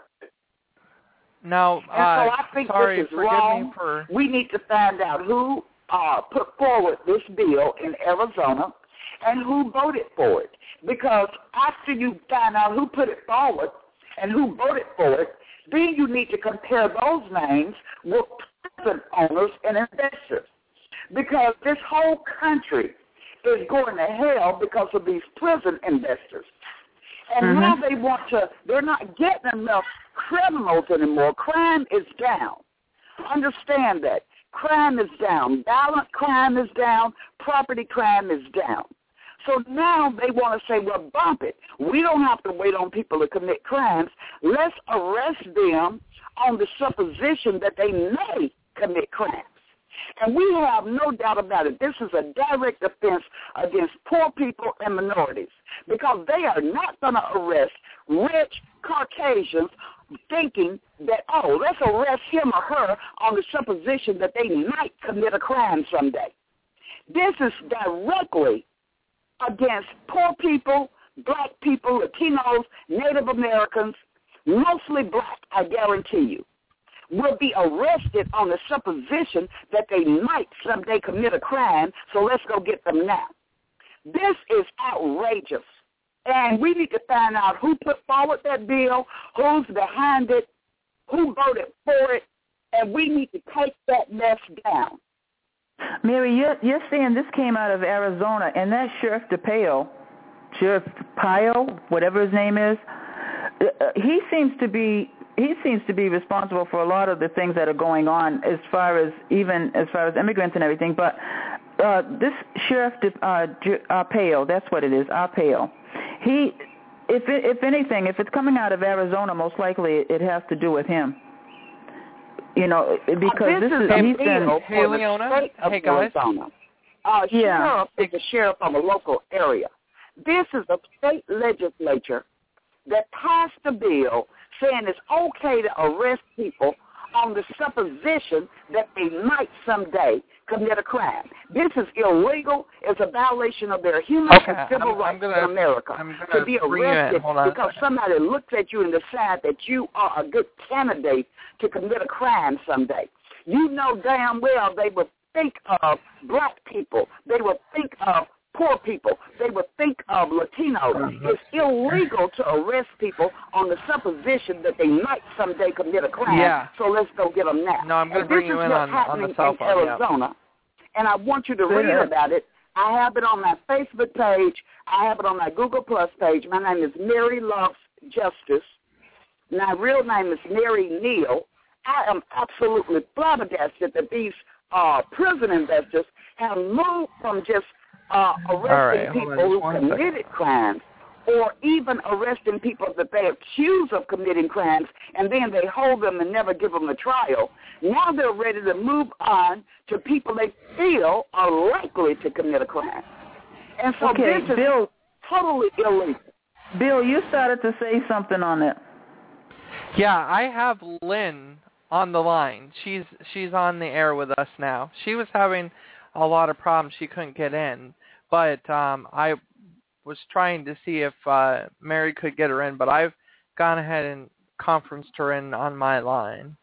Now, And uh, so I think sorry, this is forgive wrong. me for... We need to find out who uh, put forward this bill in Arizona and who voted for it. Because after you find out who put it forward and who voted for it, then you need to compare those names with present owners and investors. Because this whole country is going to hell because of these prison investors. And mm-hmm. now they want to, they're not getting enough criminals anymore. Crime is down. Understand that. Crime is down. Violent crime is down. Property crime is down. So now they want to say, well, bump it. We don't have to wait on people to commit crimes. Let's arrest them on the supposition that they may commit crimes. And we have no doubt about it. This is a direct offense against poor people and minorities because they are not going to arrest rich Caucasians thinking that, oh, let's arrest him or her on the supposition that they might commit a crime someday. This is directly against poor people, black people, Latinos, Native Americans, mostly black, I guarantee you, will be arrested on the supposition that they might someday commit a crime, so let's go get them now. This is outrageous, and we need to find out who put forward that bill, who's behind it, who voted for it, and we need to take that mess down. Mary, you're, you're saying this came out of Arizona, and that Sheriff DePayo, Sheriff Pio, whatever his name is, uh, he seems to be he seems to be responsible for a lot of the things that are going on, as far as even as far as immigrants and everything. But uh, this Sheriff De, uh, Arpaio, that's what it is, Arpaio. He, if it, if anything, if it's coming out of Arizona, most likely it has to do with him. You know, because uh, this, this is, is he's been... Hey, Leona. Hey, guys. Uh, yeah. Sheriff is a sheriff from a local area. This is a state legislature that passed a bill saying it's okay to arrest people on the supposition that they might someday commit a crime. This is illegal. It's a violation of their human okay, and civil I'm, rights I'm gonna, in America to be arrested because somebody looks at you and decides that you are a good candidate to commit a crime someday. You know damn well they would think of black people. They would think of poor people. They would think of Latinos. Mm-hmm. It's illegal to arrest people on the supposition that they might someday commit a crime. Yeah. So let's go get them now. No, I'm going to bring you in on, on the cell phone. In Arizona, yeah. And I want you to read yeah. about it. I have it on my Facebook page. I have it on my Google Plus page. My name is Mary Loves Justice. My real name is Mary Neal. I am absolutely flabbergasted that these uh, prison investors and move from just uh, arresting right, people who committed second. crimes, or even arresting people that they accuse of committing crimes, and then they hold them and never give them a trial. Now they're ready to move on to people they feel are likely to commit a crime. And so okay, this is Bill, totally illegal. Bill, you started to say something on it. Yeah, I have Lynn on the line. She's she's on the air with us now. She was having a lot of problems. She couldn't get in. But um, I was trying to see if uh, Mary could get her in, but I've gone ahead and conferenced her in on my line.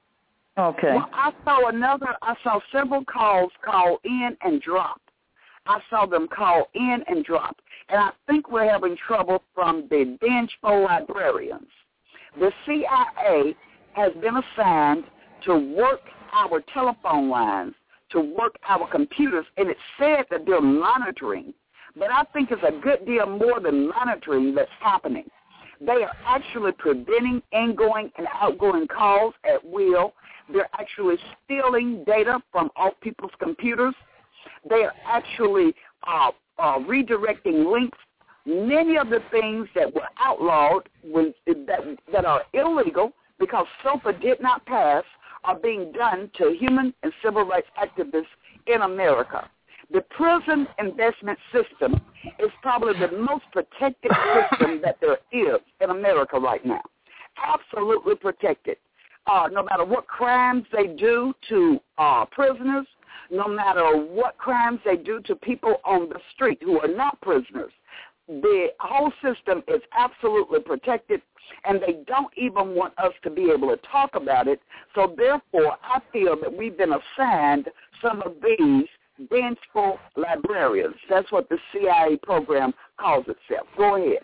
Okay. Well, I saw another, I saw several calls call in and drop. I saw them call in and drop. And I think we're having trouble from the vengeful librarians. The C I A has been assigned to work our telephone lines, to work our computers, and it's said that they're monitoring. But I think it's a good deal more than monitoring that's happening. They are actually preventing ingoing and outgoing calls at will. They're actually stealing data from off people's computers. They are actually uh, uh, redirecting links. Many of the things that were outlawed, when, that, that are illegal because SOPA did not pass, are being done to human and civil rights activists in America. The prison investment system is probably the most protected system that there is in America right now. Absolutely protected. Uh, no matter what crimes they do to uh, prisoners, no matter what crimes they do to people on the street who are not prisoners, the whole system is absolutely protected, and they don't even want us to be able to talk about it. So therefore, I feel that we've been assigned some of these vengeful librarians. That's what the C I A program calls itself. Go ahead.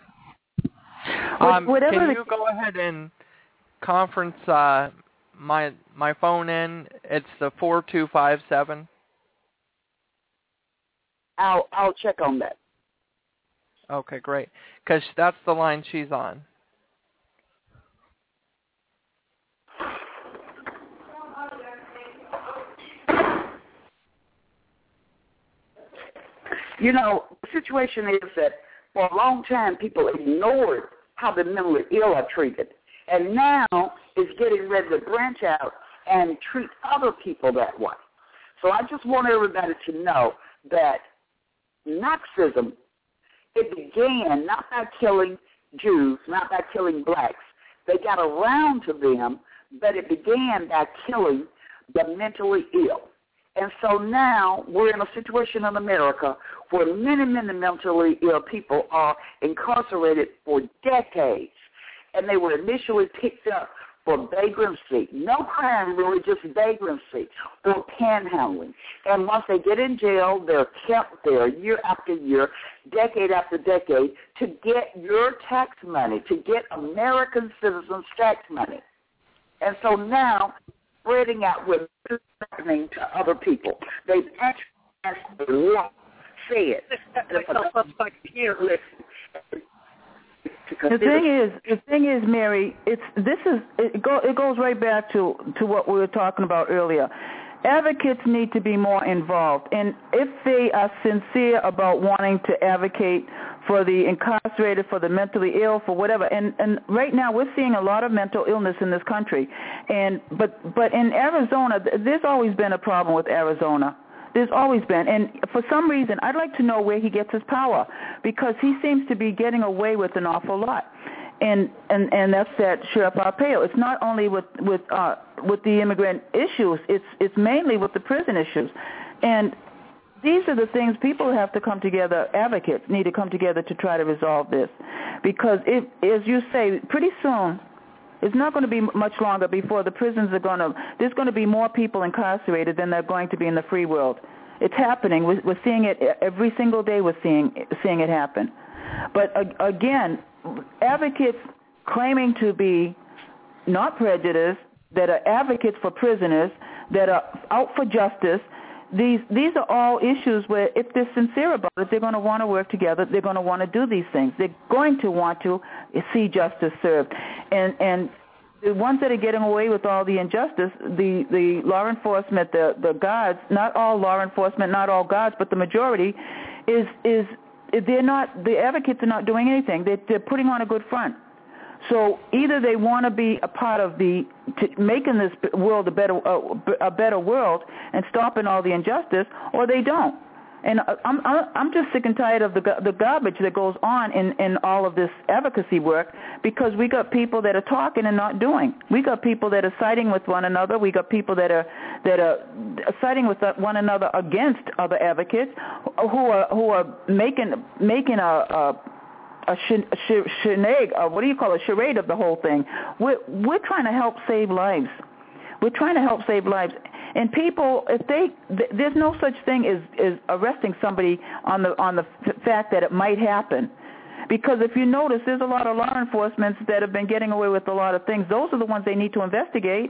Um, can you go ahead and conference uh, my my phone in? It's the four two five seven. I'll I'll check on that. Okay, great. Because that's the line she's on. You know, the situation is that for a long time people ignored how the mentally ill are treated. And now it's getting ready to branch out and treat other people that way. So I just want everybody to know that Nazism, it began not by killing Jews, not by killing blacks. They got around to them, but it began by killing the mentally ill. And so now we're in a situation in America where many, many mentally ill people are incarcerated for decades. And they were initially picked up for vagrancy. No crime, really, just vagrancy or panhandling. And once they get in jail, they're kept there year after year, decade after decade, to get your tax money, to get American citizens' tax money. And so now, spreading out with happening to other people. They've actually asked the law, say it. The thing is, the thing is, Mary, it's this is it, go, it goes right back to, to what we were talking about earlier. Advocates need to be more involved, and if they are sincere about wanting to advocate for the incarcerated, for the mentally ill, for whatever, and, and right now we're seeing a lot of mental illness in this country, and but but in Arizona, there's always been a problem with Arizona. There's always been, and for some reason, I'd like to know where he gets his power, because he seems to be getting away with an awful lot. And, and and that's that Sheriff Arpaio. It's not only with with uh, with the immigrant issues. It's it's mainly with the prison issues, and these are the things people have to come together. Advocates need to come together to try to resolve this, because if, as you say, pretty soon, it's not going to be much longer before the prisons are going to. There's going to be more people incarcerated than there are going to be in the free world. It's happening. We're, we're seeing it every single day. We're seeing seeing it happen. But uh, again, advocates claiming to be not prejudiced, that are advocates for prisoners, that are out for justice, these these are all issues where if they're sincere about it, they're going to want to work together. They're going to want to do these things. They're going to want to see justice served. And and the ones that are getting away with all the injustice, the, the law enforcement, the, the guards, not all law enforcement, not all guards, but the majority, is is they're not, the advocates are not doing anything. They're, they're putting on a good front. So either they want to be a part of the to making this world a better uh, a better world and stopping all the injustice, or they don't. And I'm I'm just sick and tired of the the garbage that goes on in, in all of this advocacy work, because we got people that are talking and not doing. We got people that are siding with one another. We got people that are that are siding with one another against other advocates, who are who are making making a, a a shenanigans, uh, what do you call it, a charade of the whole thing. We're, we're trying to help save lives. We're trying to help save lives. And people, if they, th- there's no such thing as, as arresting somebody on the on the f- fact that it might happen. Because if you notice, there's a lot of law enforcement that have been getting away with a lot of things. Those are the ones they need to investigate.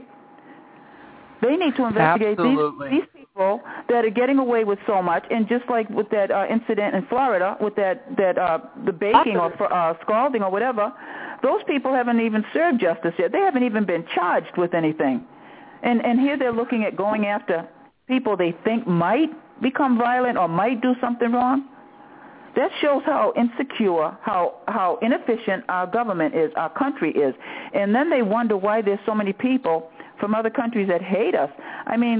They need to investigate these, these people that are getting away with so much. And just like with that uh, incident in Florida, with that, that uh, the baking or uh, scalding or whatever, those people haven't even served justice yet. They haven't even been charged with anything. And, and here they're looking at going after people they think might become violent or might do something wrong. That shows how insecure, how how inefficient our government is, our country is. And then they wonder why there's so many people from other countries that hate us. I mean,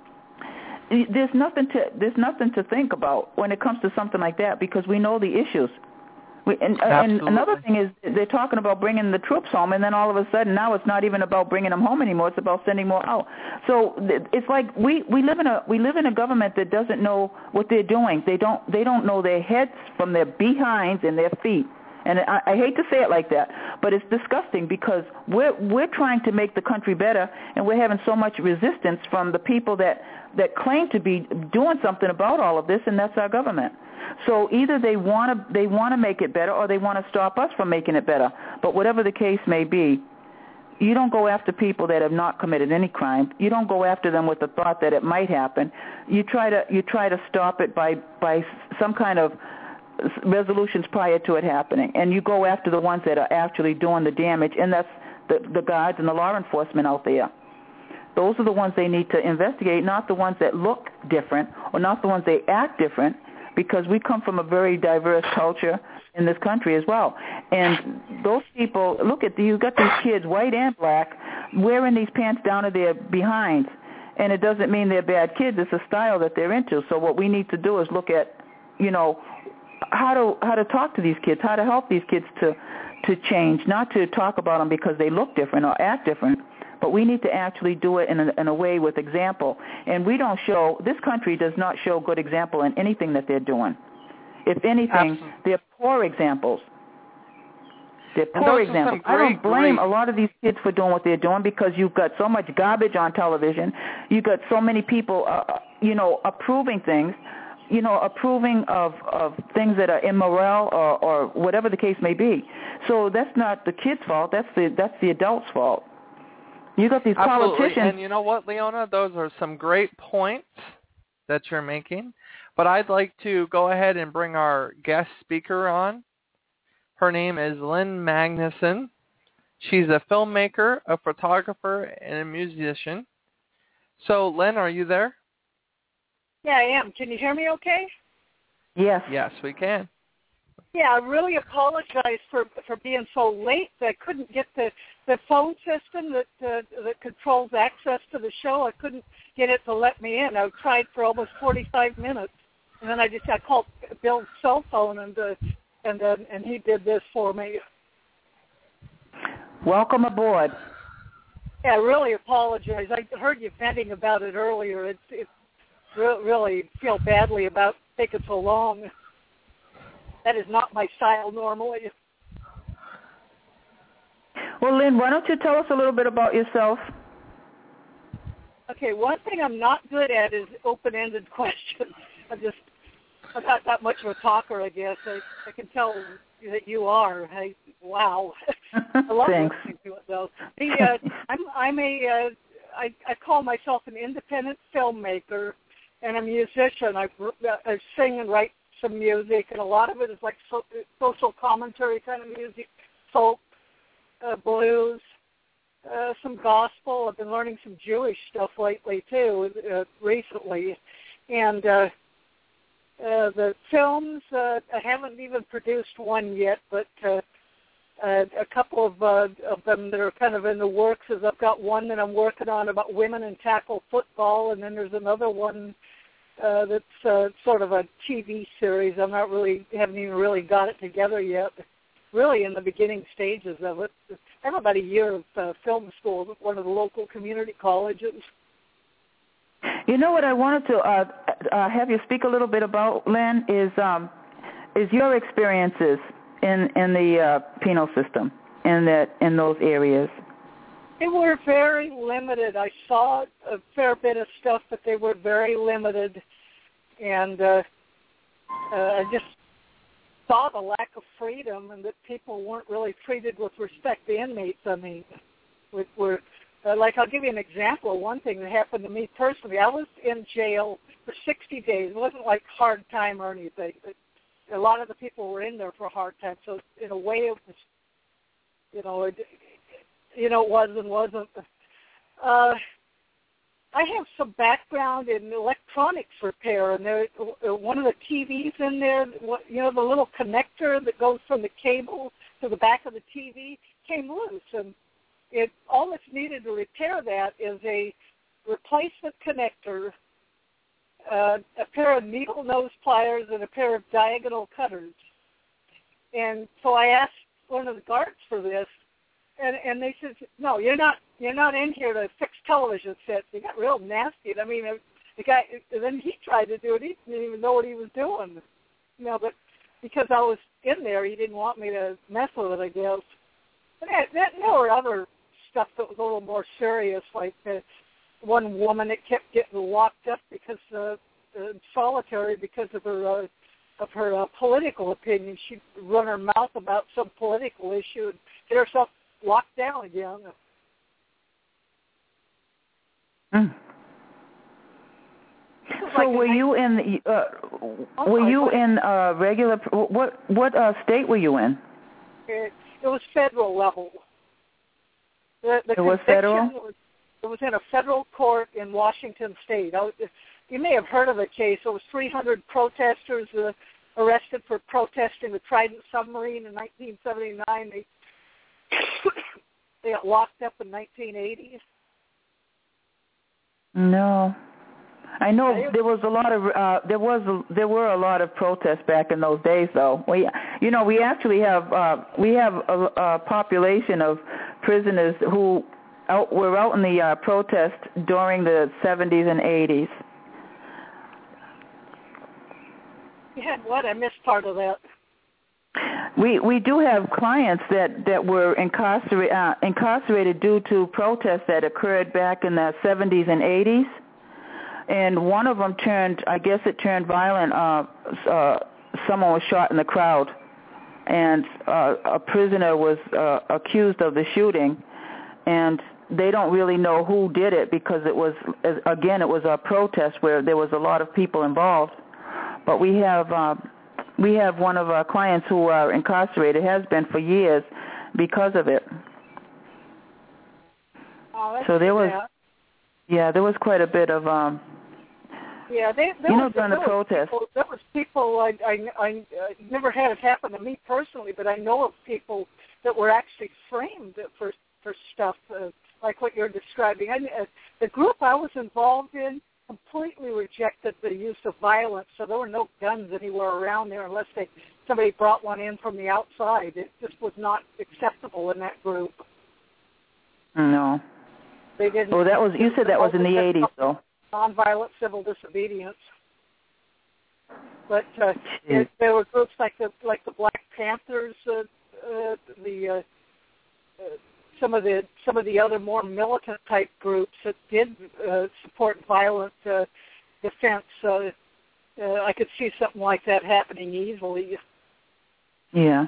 there's nothing to there's nothing to think about when it comes to something like that, because we know the issues. We, and, and another thing is they're talking about bringing the troops home, and then all of a sudden now it's not even about bringing them home anymore. It's about sending more out. So it's like we, we live in a we live in a government that doesn't know what they're doing. They don't they don't know their heads from their behinds and their feet. And I, I hate to say it like that, but it's disgusting, because we're we're trying to make the country better, and we're having so much resistance from the people that, that claim to be doing something about all of this, and that's our government. So either they want to they want to make it better, or they want to stop us from making it better. But whatever the case may be, you don't go after people that have not committed any crime. You don't go after them with the thought that it might happen. You try to you try to stop it by by some kind of resolutions prior to it happening, and you go after the ones that are actually doing the damage, and that's the, the guards and the law enforcement out there. Those are the ones they need to investigate, not the ones that look different, or not the ones that act different, because we come from a very diverse culture in this country as well. And those people, look at, you got these kids, white and black, wearing these pants down to their behinds, and it doesn't mean they're bad kids. It's a style that they're into. So what we need to do is look at, you know, how to how to talk to these kids, how to help these kids to to change, not to talk about them because they look different or act different, but we need to actually do it in a, in a way with example. And we don't show, this country does not show good example in anything that they're doing. If anything, Absolutely. They're poor examples. They're poor examples. Great, I don't blame great. a lot of these kids for doing what they're doing, because you've got so much garbage on television. You've got so many people, uh, you know, approving things. you know, approving of, of things that are immoral or, or whatever the case may be. So that's not the kid's fault. That's the that's the adult's fault. You got these Absolutely. politicians. And you know what, Leona? Those are some great points that you're making. But I'd like to go ahead and bring our guest speaker on. Her name is Lynn Magnuson. She's a filmmaker, a photographer, and a musician. So, Lynn, are you there? Yeah, I am. Can you hear me okay? Yes. Yes, we can. Yeah, I really apologize for for being so late. I couldn't get the, the phone system that uh, that controls access to the show. I couldn't get it to let me in. I tried for almost forty-five minutes, and then I just I called Bill's cell phone, and uh, and uh, and he did this for me. Welcome aboard. Yeah, I really apologize. I heard you venting about it earlier. It's it's re- really feel badly about taking so long. That is not my style normally. Well, Lynn, why don't you tell us a little bit about yourself? Okay, one thing I'm not good at is open-ended questions. I just, I'm not that much of a talker, I guess. I, I can tell that you are. I, wow. I love Thanks. listening to it, though. The, uh, I'm, I'm a, uh, I, I call myself an independent filmmaker and a musician. I, I sing and write some music, and a lot of it is like so, social commentary kind of music, folk, uh, blues, uh, some gospel. I've been learning some Jewish stuff lately too, uh, recently, and uh, uh, the films. Uh, I haven't even produced one yet, but uh, uh, a couple of uh, of them that are kind of in the works. Is I've got one that I'm working on about women in tackle football, and then there's another one uh, that's uh, sort of a T V series. I'm not really haven't even really got it together yet. Really in the beginning stages of it. I have about a year of uh, film school at one of the local community colleges. You know what I wanted to uh, uh, have you speak a little bit about, Lynn, is um, is your experiences in in the uh, penal system in that in those areas. They were very limited. I saw a fair bit of stuff, but they were very limited, and uh, uh, I just saw the lack of freedom and that people weren't really treated with respect. The inmates, I mean, were, were uh, like, I'll give you an example of one thing that happened to me personally. I was in jail for sixty days. It wasn't like hard time or anything. But a lot of the people were in there for a hard time. So in a way it was, you know, it, you know, it was and wasn't. Uh, I have some background in electronics repair, and there, one of the T Vs in there, you know, the little connector that goes from the cable to the back of the T V came loose, and it all that's needed to repair that is a replacement connector, uh, a pair of needle nose pliers, and a pair of diagonal cutters. And so I asked one of the guards for this, and and they said, no, you're not you're not in here to fix television sets. They got real nasty. I mean, the guy, and then he tried to do it. He didn't even know what he was doing. You know, but because I was in there, he didn't want me to mess with it, I guess. But that, that, there were other stuff that was a little more serious, like uh, one woman that kept getting locked up because uh, uh, solitary because of her uh, of her uh, political opinion. She'd run her mouth about some political issue and get herself locked down again. Mm. So like were you in? Uh, oh, were you what? in uh, regular? What what uh, state were you in? It, it was federal level. The, the it was federal. Was, it was in a federal court in Washington State. I, you may have heard of the case. It was three hundred protesters uh, arrested for protesting the Trident submarine in nineteen seventy-nine. They they got locked up in nineteen eighty. No, I know there was a lot of uh, there was a, there were a lot of protests back in those days, though. We, you know, we actually have uh, we have a, a population of prisoners who out, were out in the uh, protest during the seventies and eighties. You had what? I missed part of that. We we do have clients that, that were incarcerated uh, incarcerated due to protests that occurred back in the seventies and eighties, and one of them turned, I guess it turned violent. Uh, uh, someone was shot in the crowd, and uh, a prisoner was uh, accused of the shooting, and they don't really know who did it because it was, again, it was a protest where there was a lot of people involved, but we have. Uh, We have one of our clients who are incarcerated, has been for years, because of it. Oh, that's so there was, bad. yeah, there was quite a bit of, um, yeah, they, there you know, was, during there the protest. People, there was people I, I, I, I never had it happen to me personally, but I know of people that were actually framed for for stuff uh, like what you're describing. I, uh, the group I was involved in completely rejected the use of violence, so there were no guns anywhere around there unless they somebody brought one in from the outside. It just was not acceptable in that group. No. They didn't. Well, that was you said that was in the eighties, though. Nonviolent civil disobedience. But uh, it, there were groups like the like the Black Panthers, uh, uh, the uh, uh, some of the some of the other more militant type groups that did uh, support violent uh, defense. Uh, uh, I could see something like that happening easily. Yeah,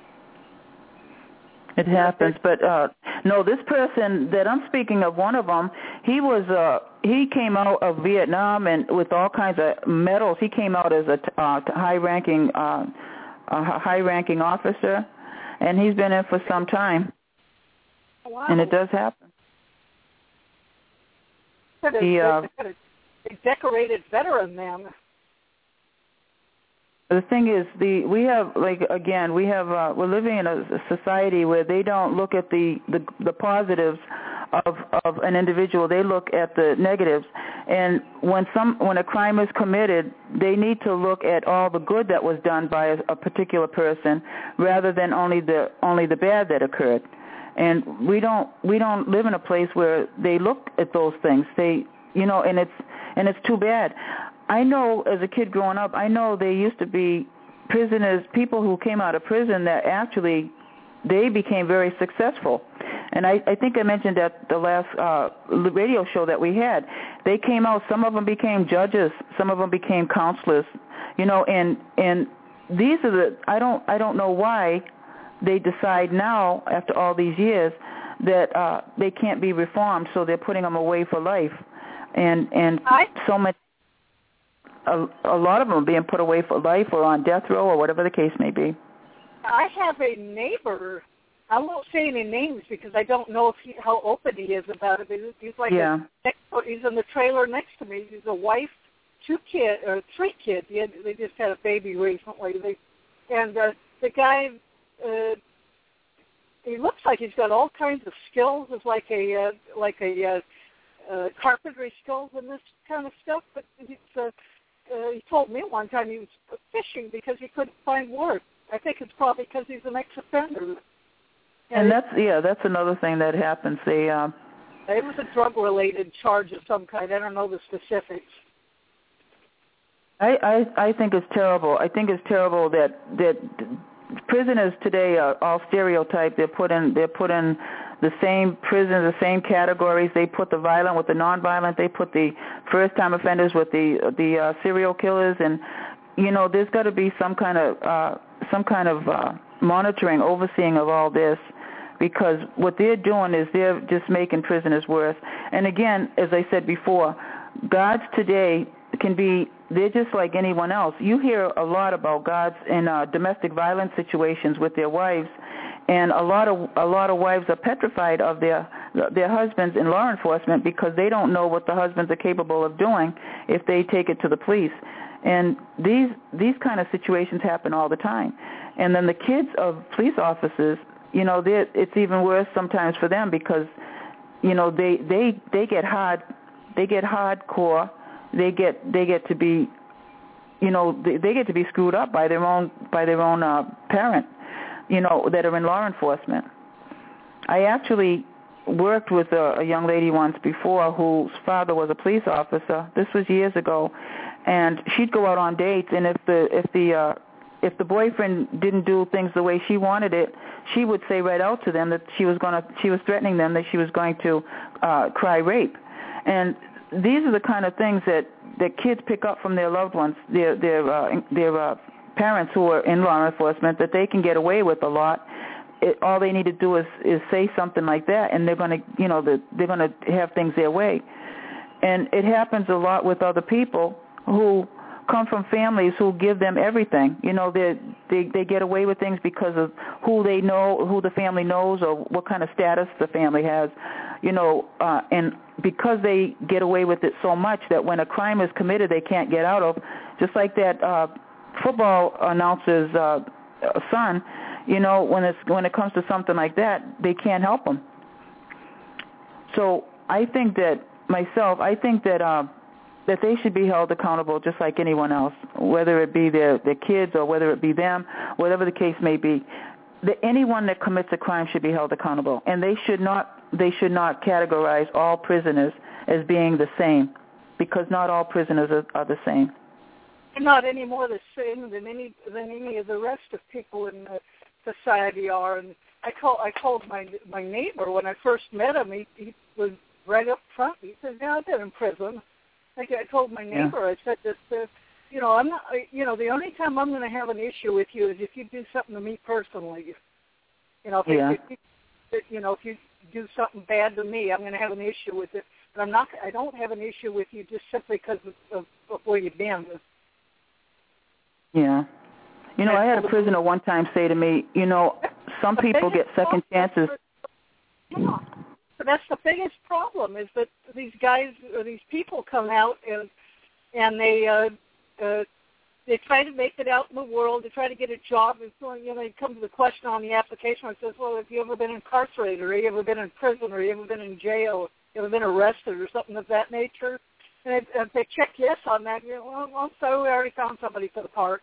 it happens. But uh, no, this person that I'm speaking of, one of them, he was uh, he came out of Vietnam and with all kinds of medals. He came out as a uh, high-ranking uh, a high-ranking officer, and he's been in for some time. Wow. And it does happen. The, uh, a decorated veteran then. The thing is, the we have like again, we have uh, we're living in a society where they don't look at the, the the positives of of an individual. They look at the negatives. And when some when a crime is committed, they need to look at all the good that was done by a, a particular person, rather than only the only the bad that occurred. And we don't we don't live in a place where they look at those things. They you know, and it's and it's too bad. I know as a kid growing up, I know there used to be prisoners, people who came out of prison that actually they became very successful. And I, I think I mentioned at the last uh, radio show that we had, they came out, some of them became judges, some of them became counselors, you know, and and these are the, I don't I don't know why they decide now, after all these years, that uh, they can't be reformed, so they're putting them away for life. And, and I- so much, a, a lot of them are being put away for life or on death row or whatever the case may be. I have a neighbor. I won't say any names because I don't know if he, how open he is about it. He's like yeah. a, he's in the trailer next to me. He's a wife, two kids, or three kids. He had, they just had a baby recently. They, and uh, the guy, uh, he looks like he's got all kinds of skills. It's like a uh, like a uh, uh, carpentry skills and this kind of stuff. But he's, uh, uh, he told me one time he was fishing because he couldn't find work. I think it's probably because he's an ex-offender. And that's yeah, that's another thing that happens. They uh, it was a drug-related charge of some kind. I don't know the specifics. I, I I think it's terrible. I think it's terrible that that prisoners today are all stereotyped. They're put in they're put in the same prisons, the same categories. They put the violent with the nonviolent. They put the first-time offenders with the the uh, serial killers. And you know, there's got to be some kind of uh, some kind of uh, monitoring, overseeing of all this. Because what they're doing is they're just making prisoners worse. And again, as I said before, guards today can be, they're just like anyone else. You hear a lot about guards in uh, domestic violence situations with their wives, and a lot of a lot of wives are petrified of their their husbands in law enforcement because they don't know what the husbands are capable of doing if they take it to the police. And these these kind of situations happen all the time. And then the kids of police officers, you know, it's even worse sometimes for them because, you know, they they they get hard, they get hardcore, they get they get to be, you know, they, they get to be screwed up by their own by their own uh, parent, you know, that are in law enforcement. I actually worked with a, a young lady once before whose father was a police officer. This was years ago, and she'd go out on dates, and if the if the uh, if the boyfriend didn't do things the way she wanted it, she would say right out to them that she was going to, she was threatening them that she was going to uh, cry rape. And these are the kind of things that, that kids pick up from their loved ones, their their uh, their uh, parents who are in law enforcement, that they can get away with a lot. It, all they need to do is, is say something like that, and they're going to, you know, the, they're going to have things their way. And it happens a lot with other people who come from families who give them everything. You know, they they they get away with things because of who they know, who the family knows, or what kind of status the family has. You know, uh, and because they get away with it so much that when a crime is committed, they can't get out of. Just like that uh, football announcer's uh, son. You know, when it's when it comes to something like that, they can't help them. So I think that myself, I think that. Uh, that they should be held accountable just like anyone else, whether it be their, their kids or whether it be them, whatever the case may be. The, anyone that commits a crime should be held accountable, and they should not they should not categorize all prisoners as being the same, because not all prisoners are, are the same. Not any more the same than any than any of the rest of people in the society are. And I call I told my my neighbor when I first met him, he, he was right up front. He said, "Yeah, I've been in prison." I told my neighbor, yeah. I said that, uh, you know, I'm not, you know, the only time I'm going to have an issue with you is if you do something to me personally. You know, if, yeah. if, if you know, if you do something bad to me, I'm going to have an issue with it. But I'm not, I don't have an issue with you just simply because of, of, of where you've been. Yeah. You know, I had a prisoner one time say to me, you know, some people get second chances. Yeah. But that's the biggest problem is that these guys or these people come out and and they uh, uh, they try to make it out in the world. They try to get a job, and so you know, they come to the question on the application. It says, "Well, have you ever been incarcerated, or have you ever been in prison, or have you ever been in jail, or you ever been arrested, or something of that nature?" And if, if they check yes on that, you know, well, well, so we already found somebody for the part.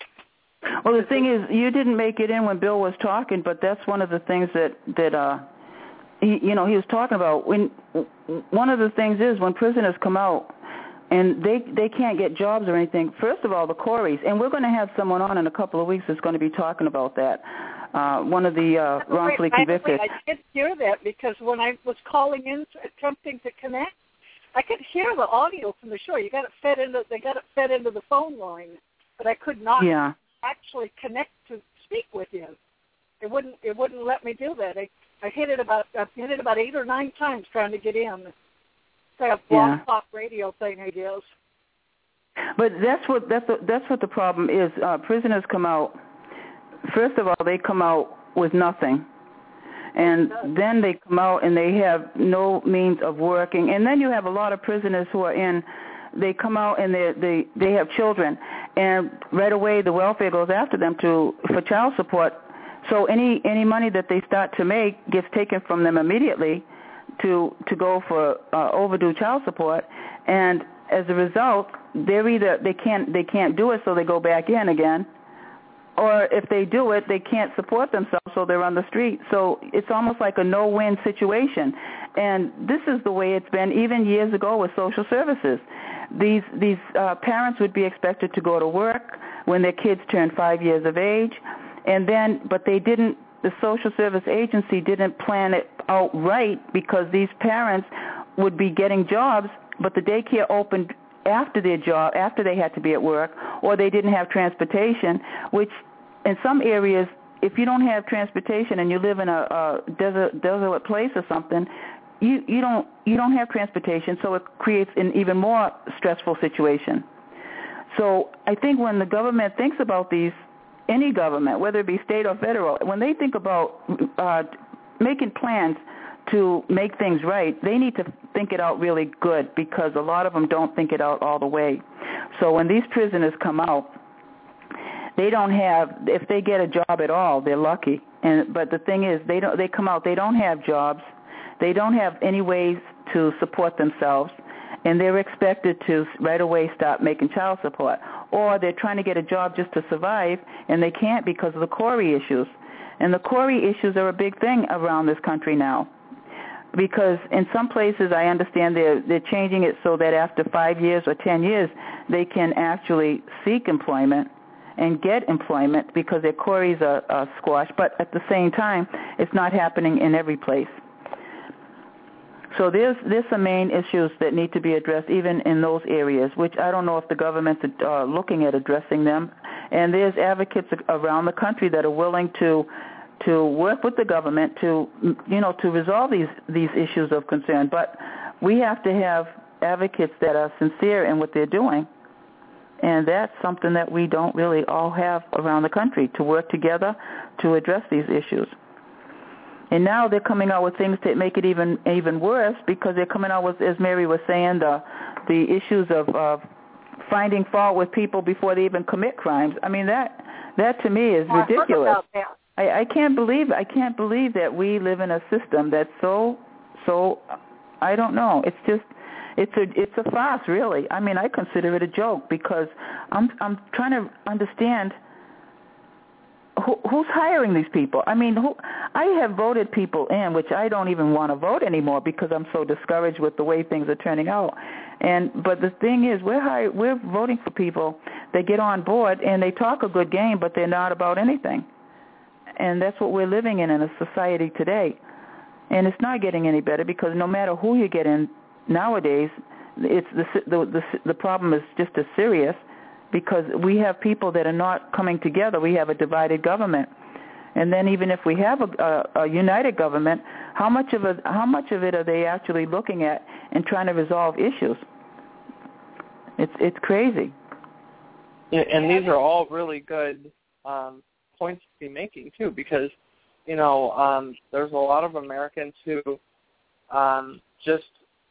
Well, the thing is, you didn't make it in when Bill was talking, but that's one of the things that that uh, he, you know, he was talking about. When one of the things is when prisoners come out and they they can't get jobs or anything. First of all, the Corys, and we're going to have someone on in a couple of weeks that's going to be talking about that. Uh, one of the uh, wrongfully convicted. I did hear that because when I was calling in, attempting to connect, I could hear the audio from the show. You got it fed into they got it fed into the phone line, but I could not yeah. actually connect to speak with you. It wouldn't it wouldn't let me do that. I I hit it about I hit it about eight or nine times trying to get in. It's like a blog talk radio thing, I guess. But that's what that's what, that's what the problem is. Uh, prisoners come out. First of all, they come out with nothing, and then they come out and they have no means of working. And then you have a lot of prisoners who are in. They come out and they they they have children, and right away the welfare goes after them to for child support. So any any money that they start to make gets taken from them immediately to to go for uh, overdue child support, and as a result, they're either they can't they can't do it, so they go back in again, or if they do it, they can't support themselves, so they're on the street. So it's almost like a no-win situation, and this is the way it's been even years ago with social services. These these uh, parents would be expected to go to work when their kids turn five years of age, and then but they didn't. The social service agency didn't plan it out right because these parents would be getting jobs, but the daycare opened after their job, after they had to be at work, or they didn't have transportation, which in some areas, if you don't have transportation and you live in a, a desert, desolate place or something, you, you don't you don't have transportation, so it creates an even more stressful situation. So I think when the government thinks about these, any government, whether it be state or federal, when they think about uh, making plans to make things right, they need to think it out really good because a lot of them don't think it out all the way. So when these prisoners come out, they don't have, if they get a job at all, they're lucky. And but the thing is, they don't. They come out, they don't have jobs, they don't have any ways to support themselves, and they're expected to right away start making child support. Or they're trying to get a job just to survive, and they can't because of the Corey issues. And the Corey issues are a big thing around this country now. Because in some places, I understand they're, they're changing it so that after five years or ten years, they can actually seek employment and get employment because their Corys are, are squashed. But at the same time, it's not happening in every place. So there's there's some main issues that need to be addressed even in those areas, which I don't know if the government's uh, looking at addressing them. And there's advocates around the country that are willing to to work with the government to, you know, to resolve these, these issues of concern. But we have to have advocates that are sincere in what they're doing. And that's something that we don't really all have around the country, to work together to address these issues. And now they're coming out with things that make it even even worse because they're coming out with, as Mary was saying, the the issues of uh, finding fault with people before they even commit crimes. I mean, that that to me is well, ridiculous. I heard about that. I, I can't believe I can't believe that we live in a system that's so so. I don't know. It's just it's a it's a farce, really. I mean, I consider it a joke because I'm I'm trying to understand. Who, who's hiring these people? I mean, who, I have voted people in, which I don't even want to vote anymore because I'm so discouraged with the way things are turning out. And but the thing is, we're hire, we're voting for people that get on board and they talk a good game, but they're not about anything. And that's what we're living in in a society today. And it's not getting any better because no matter who you get in nowadays, it's the the the, the problem is just as serious. Because we have people that are not coming together. We have a divided government. And then even if we have a, a, a united government, how much of a, how much of it are they actually looking at and trying to resolve issues? It's it's crazy. Yeah, and these are all really good um, points to be making, too, because you know, um, there's a lot of Americans who um, just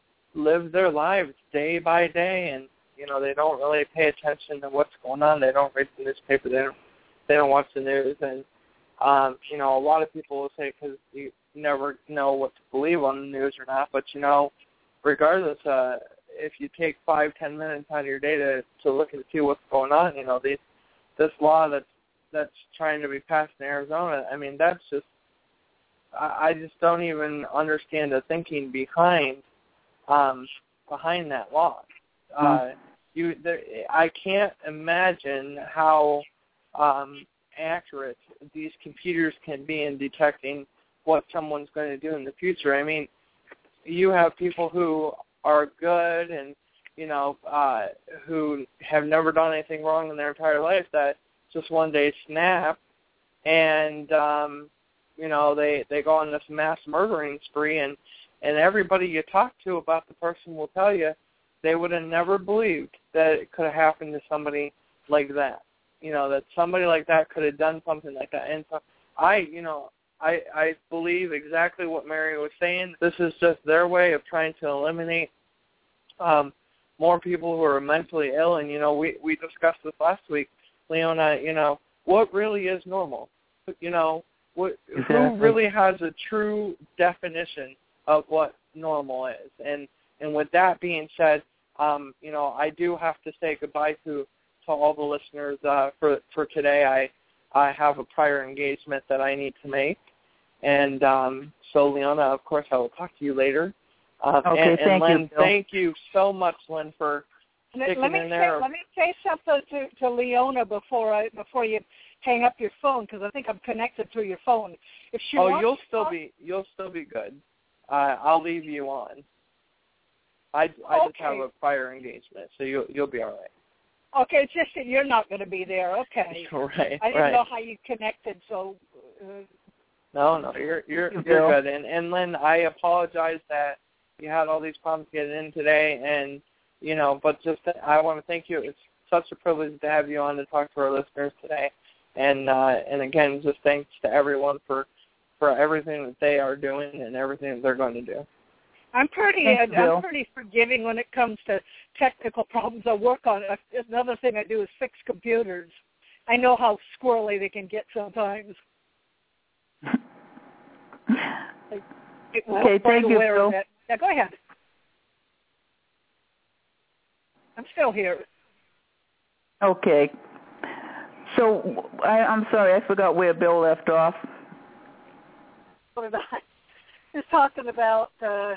live their lives day by day, and you know, they don't really pay attention to what's going on. They don't read the newspaper. They don't, they don't watch the news. And, um, you know, a lot of people will say because you never know what to believe on the news or not. But, you know, regardless, uh, if you take five, ten minutes out of your day to, to look and see what's going on, you know, these, this law that's, that's trying to be passed in Arizona, I mean, that's just, I, I just don't even understand the thinking behind um, behind that law. Uh, you, there, I can't imagine how um, accurate these computers can be in detecting what someone's going to do in the future. I mean, you have people who are good and, you know, uh, who have never done anything wrong in their entire life that just one day snap and, um, you know, they, they go on this mass murdering spree, and, and everybody you talk to about the person will tell you they would have never believed that it could have happened to somebody like that. You know, that somebody like that could have done something like that. And so I, you know, I, I believe exactly what Mary was saying. This is just their way of trying to eliminate um, more people who are mentally ill. And, you know, we, we discussed this last week, Leona, you know, what really is normal? You know, what, exactly. Who really has a true definition of what normal is? And and with that being said, um, you know, I do have to say goodbye to, to all the listeners uh, for for today. I I have a prior engagement that I need to make. And um, so, Leona, of course, I will talk to you later. Um, okay, and, and thank Lynn, you, Bill. thank you so much, Lynn, for sticking let me in there. Say, let me say something to, to Leona before I before you hang up your phone, because I think I'm connected through your phone. If she oh, wants you'll to still talk, be you'll still be good. Uh, I'll leave you on. I, I okay. just have a prior engagement, so you'll you'll be all right. Okay, it's just that you're not going to be there. Okay. Right. I didn't right. know how you connected, so. Uh, No, no, you're you're you, you're Bill. good. And and Lynn, I apologize that you had all these problems getting in today, and you know, but just I want to thank you. It's such a privilege to have you on to talk to our listeners today, and uh, and again, just thanks to everyone for for everything that they are doing and everything that they're going to do. I'm pretty Thanks, uh, Bill. I'm pretty forgiving when it comes to technical problems. I work on it. Another thing I do is fix computers. I know how squirrely they can get sometimes. Like, Okay, thank you, Bill. Yeah, go ahead. I'm still here. Okay. So I, I'm sorry, I forgot where Bill left off. What did I? He's talking about. Uh,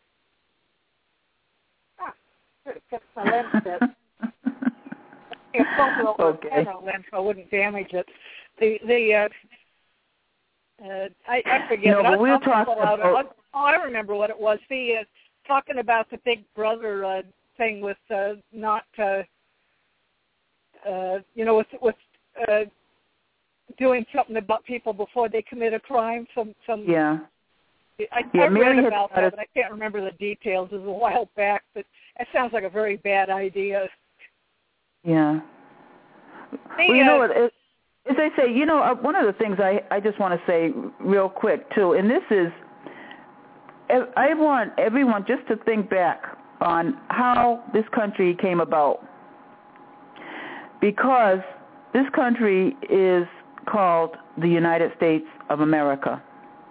ah, get my lens bit. If both of Okay. the lens, I wouldn't damage it. The the. Uh, Uh, I, I forget. No, it. but I'll, we're I'll talking about, about. Oh, I remember what it was. The uh, talking about the Big Brother uh, thing with uh, not, uh, uh, you know, with with uh, doing something about people before they commit a crime. Some some. Yeah. I, Yeah, I Mary read had about started- that, but I can't remember the details. It was a while back, but that sounds like a very bad idea. Yeah. The, Well, you know uh, what? It, as they say, you know, uh, one of the things I, I just want to say real quick, too, and this is, I want everyone just to think back on how this country came about. Because this country is called the United States of America.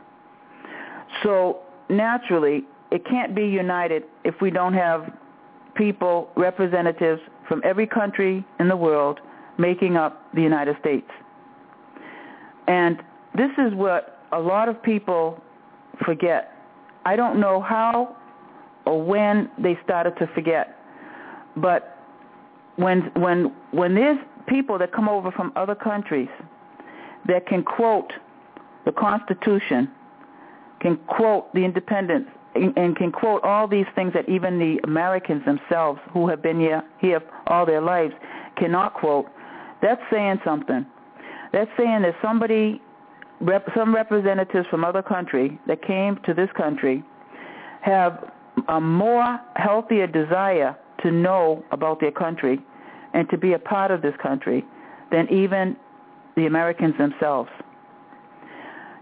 So, naturally, it can't be united if we don't have people, representatives from every country in the world making up the United States. And this is what a lot of people forget. I don't know how or when they started to forget, but when when when there's people that come over from other countries that can quote the Constitution, can quote the independence, and, and can quote all these things that even the Americans themselves, who have been here, here all their lives, cannot quote, that's saying something. That's saying that somebody, rep, some representatives from other country that came to this country have a more healthier desire to know about their country and to be a part of this country than even the Americans themselves.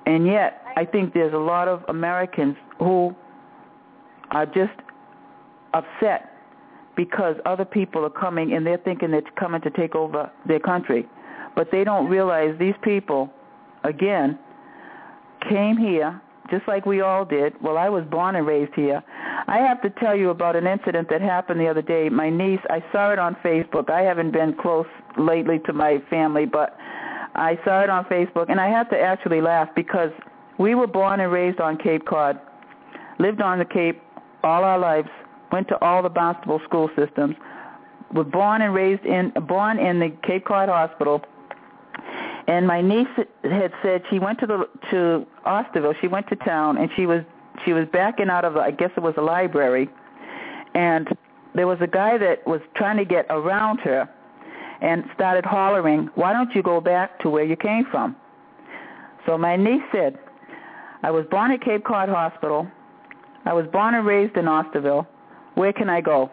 And yet, I think there's a lot of Americans who are just upset because other people are coming and they're thinking they're coming to take over their country. But they don't realize these people, again, came here just like we all did. Well, I was born and raised here. I have to tell you about an incident that happened the other day. My niece, I saw it on Facebook. I haven't been close lately to my family, but I saw it on Facebook, and I had to actually laugh because we were born and raised on Cape Cod, lived on the Cape all our lives, went to all the Barnstable school systems, were born and raised in, born in the Cape Cod Hospital. And my niece had said she went to the to Osterville. She went to town, and she was she was backing out of, I guess it was a library, and there was a guy that was trying to get around her and started hollering, "Why don't you go back to where you came from?" So my niece said, "I was born at Cape Cod Hospital. I was born and raised in Osterville. Where can I go?"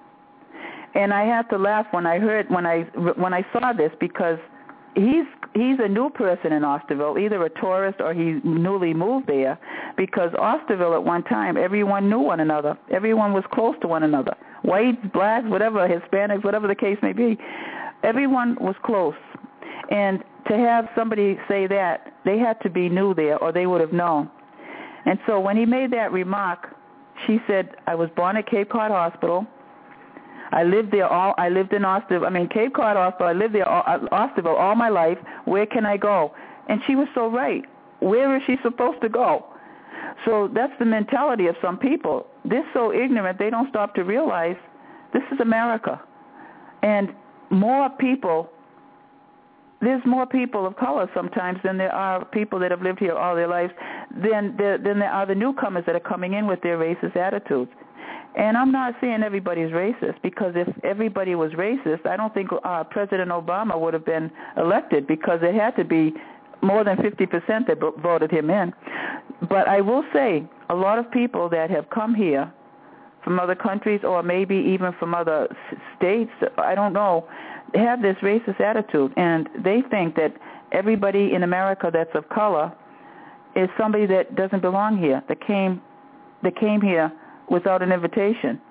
And I had to laugh when I heard when I when I saw this, because he's he's a new person in Osterville, either a tourist or he newly moved there, because Osterville at one time, everyone knew one another. Everyone was close to one another. Whites, blacks, whatever, Hispanics, whatever the case may be. Everyone was close. And to have somebody say that, they had to be new there or they would have known. And so when he made that remark, she said, "I was born at Cape Cod Hospital. I lived there all, I lived in Osterville, I mean, Cape Cod Hospital, I lived there, all, Osterville all my life. Where can I go?" And she was so right. Where is she supposed to go? So that's the mentality of some people. They're so ignorant, they don't stop to realize this is America. And more people, there's more people of color sometimes than there are people that have lived here all their lives, than there, than there are the newcomers that are coming in with their racist attitudes. And I'm not saying everybody's racist, because if everybody was racist, I don't think uh, President Obama would have been elected, because it had to be more than fifty percent that voted him in. But I will say a lot of people that have come here from other countries or maybe even from other states, I don't know, have this racist attitude, and they think that everybody in America that's of color is somebody that doesn't belong here, that came that came here without an invitation.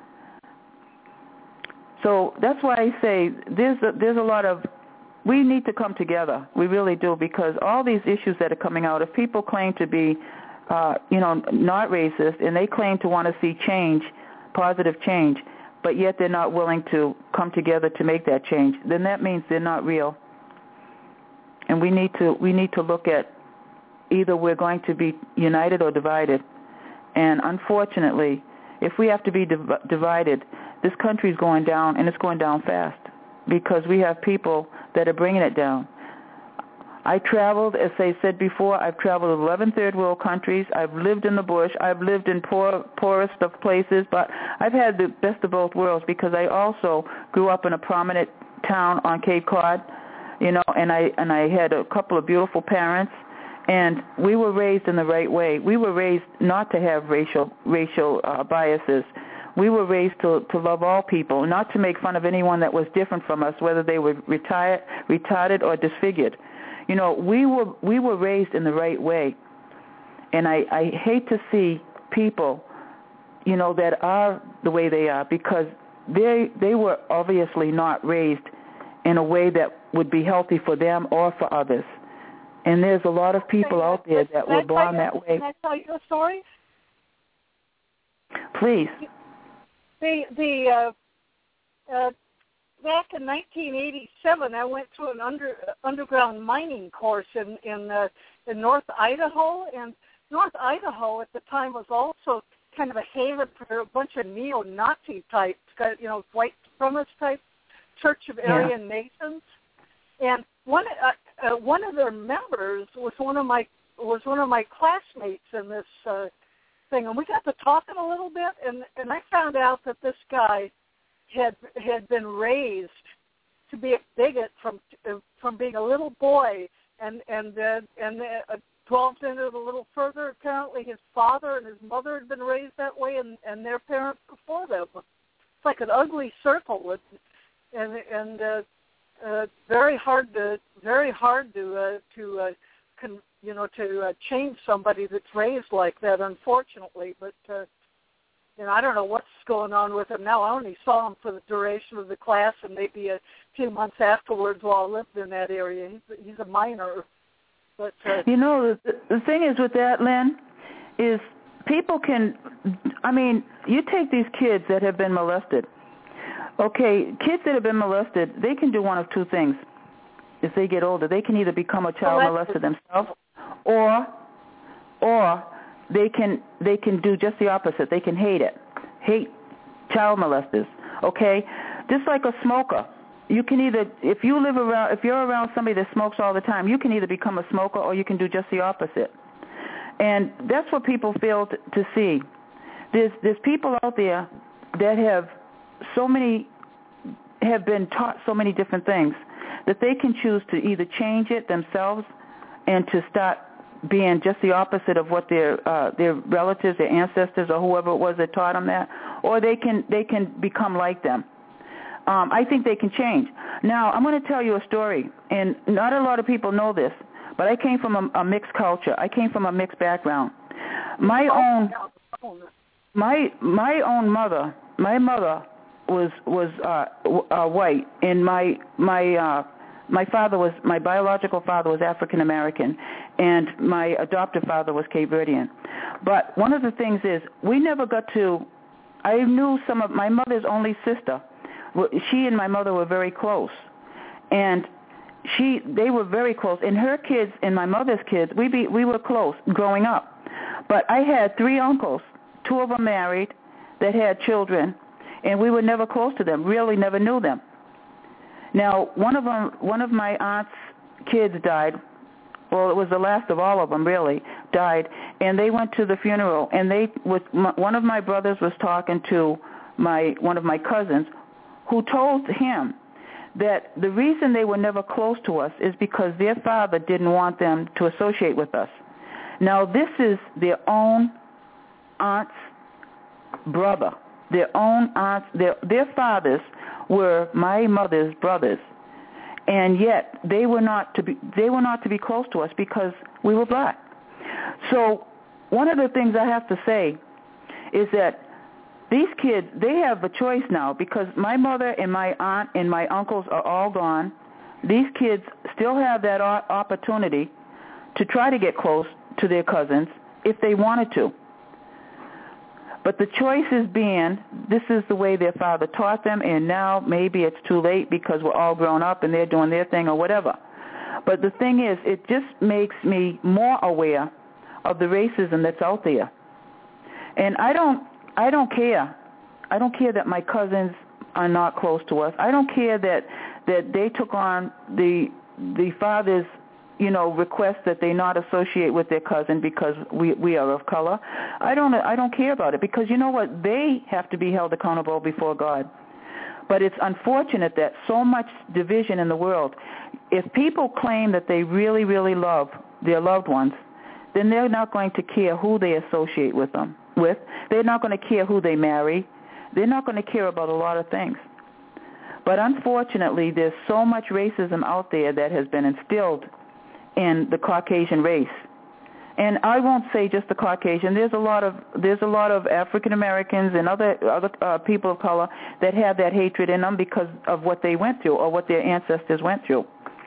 So that's why I say there's a, there's a lot of, we need to come together. We really do, because all these issues that are coming out, if people claim to be, uh, you know, not racist, and they claim to want to see change, positive change, but yet they're not willing to come together to make that change, then that means they're not real. And we need to we need to look at either we're going to be united or divided. And unfortunately, if we have to be div- divided, this country is going down, and it's going down fast, because we have people that are bringing it down. I traveled, as I said before, I've traveled eleven third world countries. I've lived in the bush. I've lived in poor, poorest of places, but I've had the best of both worlds, because I also grew up in a prominent town on Cape Cod, you know, and I and I had a couple of beautiful parents. And we were raised in the right way. We were raised not to have racial racial uh, biases. We were raised to, to love all people, not to make fun of anyone that was different from us, whether they were retired, retarded or disfigured. You know, we were we were raised in the right way. And I, I hate to see people, you know, that are the way they are, because they they were obviously not raised in a way that would be healthy for them or for others. And there's a lot of people out there that were born that way. Can I tell you a story? Please. The the uh, uh, back in nineteen eighty-seven, I went through an under underground mining course in in, uh, in North Idaho, and North Idaho at the time was also kind of a haven for a bunch of neo-Nazi types, you know, white supremacist type Church of Aryan yeah. Masons, and one. Uh, Uh, one of their members was one of my was one of my classmates in this uh, thing, and we got to talking a little bit, and, and I found out that this guy had had been raised to be a bigot from uh, from being a little boy, and and uh, and uh, delved into it a little further. Apparently, his father and his mother had been raised that way, and, and their parents before them. It's like an ugly circle, with, and and. Uh, Uh, very hard to very hard to uh, to uh, con- you know, to uh, change somebody that's raised like that, unfortunately. But, uh, you know, I don't know what's going on with him now. I only saw him for the duration of the class and maybe a few months afterwards while I lived in that area. He's, he's a minor. But uh, you know, the, the thing is with that, Lynn, is people can, I mean, you take these kids that have been molested. Okay, kids that have been molested, they can do one of two things. If they get older, they can either become a child well, molester themselves, or, or they can they can do just the opposite. They can hate it, hate child molesters. Okay, just like a smoker, you can either, if you live around, if you're around somebody that smokes all the time, you can either become a smoker or you can do just the opposite. And that's what people fail to, to see. There's there's people out there that have so many have been taught so many different things that they can choose to either change it themselves and to start being just the opposite of what their uh, their relatives, their ancestors, or whoever it was that taught them that, or they can they can become like them. Um, I think they can change. Now, I'm going to tell you a story, and not a lot of people know this, but I came from a, a mixed culture. I came from a mixed background. My own my my own mother, my mother was was uh, uh, white, and my my uh, my father was my biological father was African American, and my adoptive father was Cape Verdean. But one of the things is we never got to. I knew some of my mother's only sister. She and my mother were very close, and she they were very close. And her kids and my mother's kids, we be we were close growing up. But I had three uncles, two of them married, that had children. And we were never close to them, really never knew them. Now, one of them, one of my aunt's kids died. Well, it was the last of all of them, really, died. And they went to the funeral, and they, with my, one of my brothers was talking to my one of my cousins, who told him that the reason they were never close to us is because their father didn't want them to associate with us. Now, this is their own aunt's brother. Their own aunts, their their fathers were my mother's brothers, and yet they were not to be they were not to be close to us because we were black. So one of the things I have to say is that these kids, they have a choice now because my mother and my aunt and my uncles are all gone. These kids still have that opportunity to try to get close to their cousins if they wanted to. But the choice is being, this is the way their father taught them, and now maybe it's too late because we're all grown up and they're doing their thing or whatever. But the thing is, it just makes me more aware of the racism that's out there. And I don't, I don't care. I don't care that my cousins are not close to us. I don't care that, that they took on the the father's, you know, request that they not associate with their cousin because we we are of color. I don't I don't care about it because you know what? They have to be held accountable before God. But it's unfortunate that so much division in the world. If people claim that they really, really love their loved ones, then they're not going to care who they associate with them with. They're not going to care who they marry. They're not going to care about a lot of things. But unfortunately, there's so much racism out there that has been instilled in the Caucasian race. And I won't say just the Caucasian. There's a lot of there's a lot of African Americans and other other uh, people of color that have that hatred in them because of what they went through or what their ancestors went through.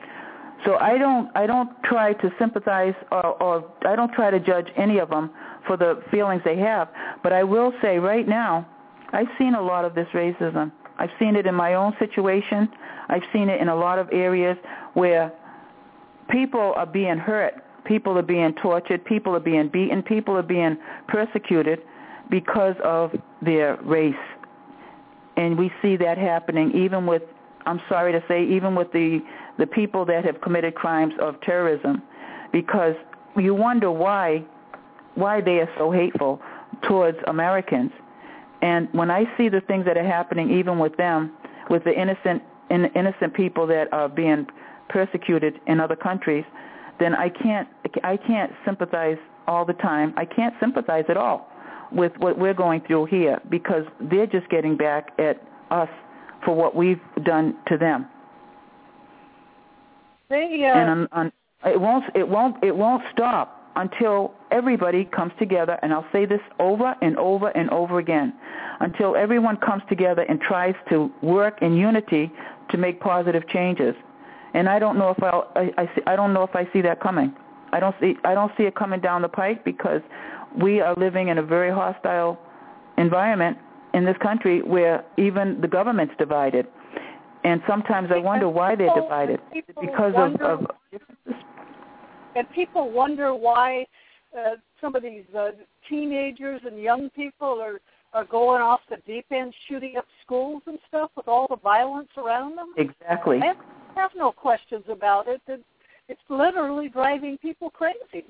So I don't I don't try to sympathize or, or I don't try to judge any of them for the feelings they have. But I will say right now, I've seen a lot of this racism. I've seen it in my own situation. I've seen it in a lot of areas where people are being hurt, people are being tortured, people are being beaten, people are being persecuted because of their race. And we see that happening even with, I'm sorry to say, even with the, the people that have committed crimes of terrorism, because you wonder why why they are so hateful towards Americans. And when I see the things that are happening even with them, with the innocent in, innocent people that are being persecuted in other countries, then I can't I can't sympathize all the time. I can't sympathize at all with what we're going through here because they're just getting back at us for what we've done to them. They, uh, and un, un, It won't. It won't. It won't stop until everybody comes together. And I'll say this over and over and over again, until everyone comes together and tries to work in unity to make positive changes. And I don't know if I'll, I, I, see, I don't know if I see that coming. I don't see. I don't see it coming down the pike because we are living in a very hostile environment in this country where even the government's divided. And sometimes I wonder why they're divided. Because of, of differences. And people wonder why uh, some of these uh, teenagers and young people are, are going off the deep end, shooting up schools and stuff with all the violence around them. Exactly. I have no questions about it. It's literally driving people crazy.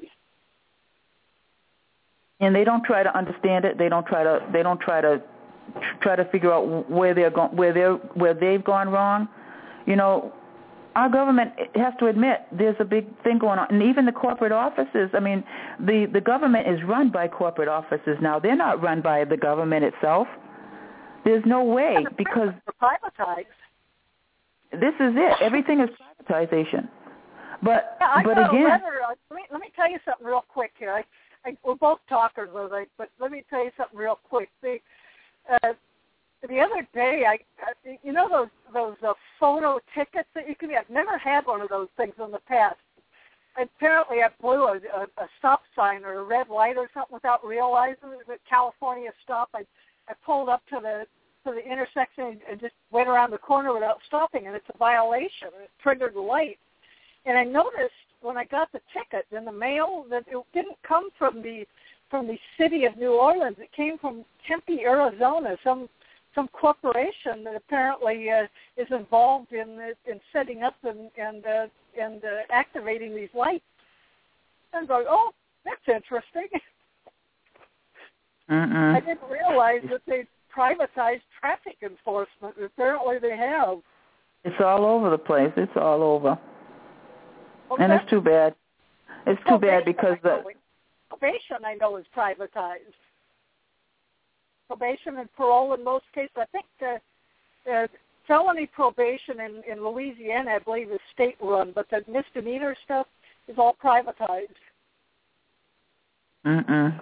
And they don't try to understand it. They don't try to. They don't try to try to figure out where they're going, where they're where they've gone wrong. You know, our government has to admit there's a big thing going on, and even the corporate offices. I mean, the the government is run by corporate offices now. They're not run by the government itself. There's no way because privatized. This is it. Everything is privatization. But yeah, I but got again, a letter. Uh, let me let me tell you something real quick here. I, I, we're both talkers, but let me tell you something real quick. The uh, the other day, I uh, you know those those uh, photo tickets that you can get. I've never had one of those things in the past. Apparently, I blew a, a, a stop sign or a red light or something without realizing it was a California stop. I I pulled up to the to the intersection and just went around the corner without stopping, and it's a violation. It triggered the light. And I noticed when I got the ticket in the mail that it didn't come from the from the city of New Orleans. It came from Tempe, Arizona, some some corporation that apparently uh, is involved in the, in setting up and and uh, and uh, activating these lights. And I'm going, oh, that's interesting. Mm-mm. I didn't realize that they privatized traffic enforcement. Apparently, they have. It's all over the place. It's all over. Well, and it's too bad. It's too bad because the probation, I know, is privatized. Probation and parole in most cases. I think uh, uh, felony probation in, in Louisiana, I believe, is state-run, but the misdemeanor stuff is all privatized. Mm-mm.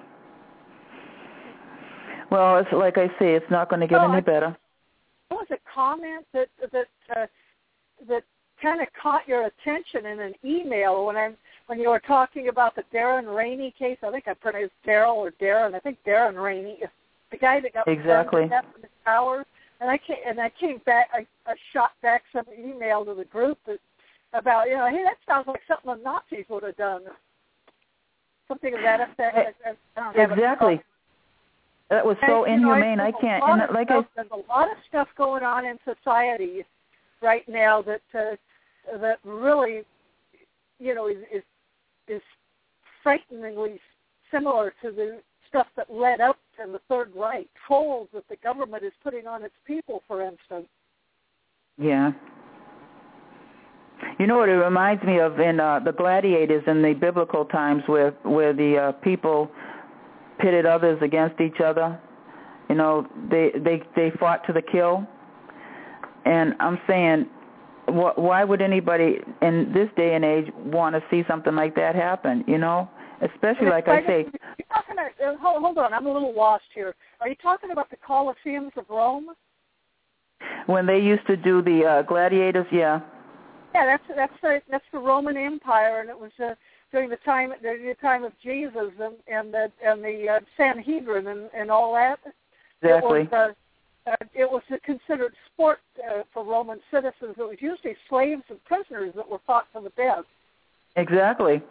Well, it's like I say, it's not going to get oh, any I, better. There was a comment that that uh, that kind of caught your attention in an email when I when you were talking about the Darren Rainey case. I think I pronounced Daryl or Darren. I think Darren Rainey, the guy that got exactly in the tower. And I came and I came back. I, I shot back some email to the group that, about you know, hey, that sounds like something the Nazis would have done. Something of that effect. I, I don't have exactly. That was so and, inhumane. know, I, I can't. And like stuff, I, there's a lot of stuff going on in society right now that uh, that really, you know, is, is is frighteningly similar to the stuff that led up to the Third Reich, tolls that the government is putting on its people, for instance. Yeah. You know what it reminds me of in uh, the gladiators in the biblical times, where where the uh, people pitted others against each other. You know, they they they fought to the kill. And I'm saying, wh- why would anybody in this day and age want to see something like that happen? You know, especially like I say. You're talking about, hold, hold on, I'm a little lost here. Are you talking about the Colosseums of Rome? When they used to do the uh, gladiators, yeah. Yeah, that's that's the that's the Roman Empire, and it was uh, during the time during the time of Jesus and and the and the uh, Sanhedrin and, and all that. Exactly. It was, uh, uh, it was a considered sport uh, for Roman citizens. It was usually slaves and prisoners that were fought to the death. Exactly.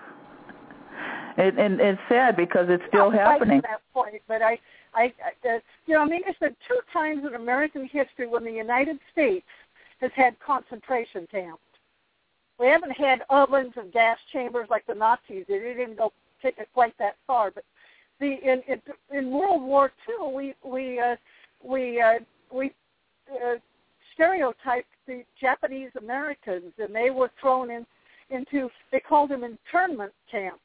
it, and it's sad because it's still Not happening. At that point, but I, I, uh, you know, I mean, there's been two times in American history when the United States has had concentration camps. We haven't had ovens and gas chambers like the Nazis did. They didn't go take it quite that far. But the in in, in World War Two, we we uh, we uh, we uh, stereotyped the Japanese Americans, and they were thrown in into they called them internment camps.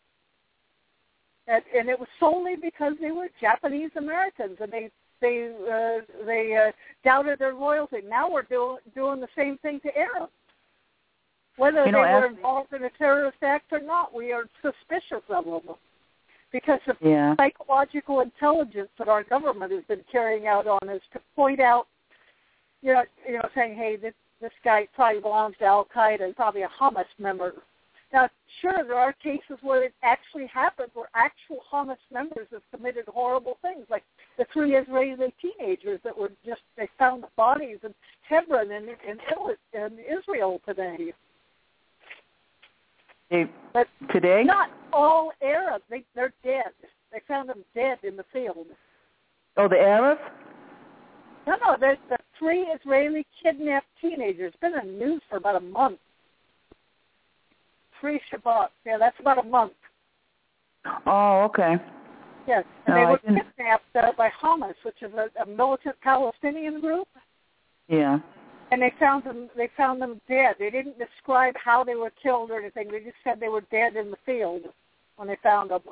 And, and it was solely because they were Japanese Americans, and they they uh, they uh, doubted their loyalty. Now we're doing doing the same thing to Arabs. Whether you know, they were as, involved in a terrorist act or not, we are suspicious of them because the yeah. psychological intelligence that our government has been carrying out on us to point out, you know, you know, saying, hey, this this guy probably belongs to Al Qaeda and probably a Hamas member. Now, sure, there are cases where it actually happened, where actual Hamas members have committed horrible things, like the three Israeli teenagers that were just, they found the bodies in Hebron in, in, in Israel today. They, but today? Not all Arabs. They, they're dead. They found them dead in the field. Oh, the Arabs? No, no, there's the three Israeli kidnapped teenagers. It's been in the news for about a month. Three Shabbat. Yeah, that's about a month. Oh, okay. Yes, and no, they were didn't... kidnapped uh, by Hamas, which is a, a militant Palestinian group. Yeah. And they found them. They found them dead. They didn't describe how they were killed or anything. They just said they were dead in the field when they found them.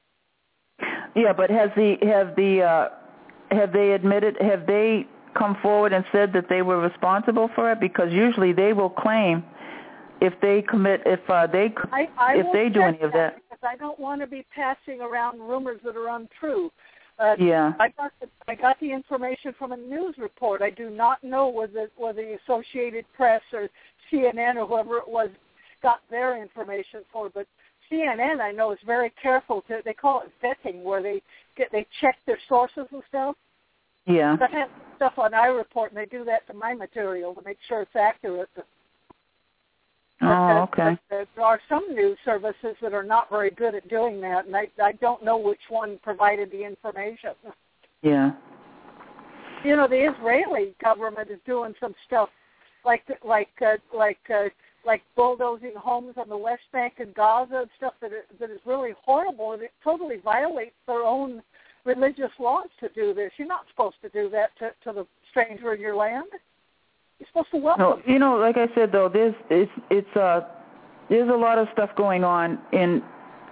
Yeah, but has the have the uh, have they admitted? Have they come forward and said that they were responsible for it? Because usually they will claim if they commit, if uh, they I, I if they do any of that. Because I don't want to be passing around rumors that are untrue. Uh, yeah. I got the, I got the information from a news report. I do not know whether whether the Associated Press or C N N or whoever it was got their information for, but C N N I know is very careful to. They call it vetting, where they get they check their sources and stuff. Yeah. I have stuff on iReport, and they do that to my material to make sure it's accurate. Oh, But, okay. But, uh, there are some news services that are not very good at doing that, and I, I don't know which one provided the information. Yeah. You know, the Israeli government is doing some stuff like like uh, like uh, like bulldozing homes on the West Bank and Gaza and stuff that is, that is really horrible, and it totally violates their own religious laws to do this. You're not supposed to do that to, to the stranger in your land. You're supposed to welcome. No, you know, like I said though, there's it's it's uh there's a lot of stuff going on in.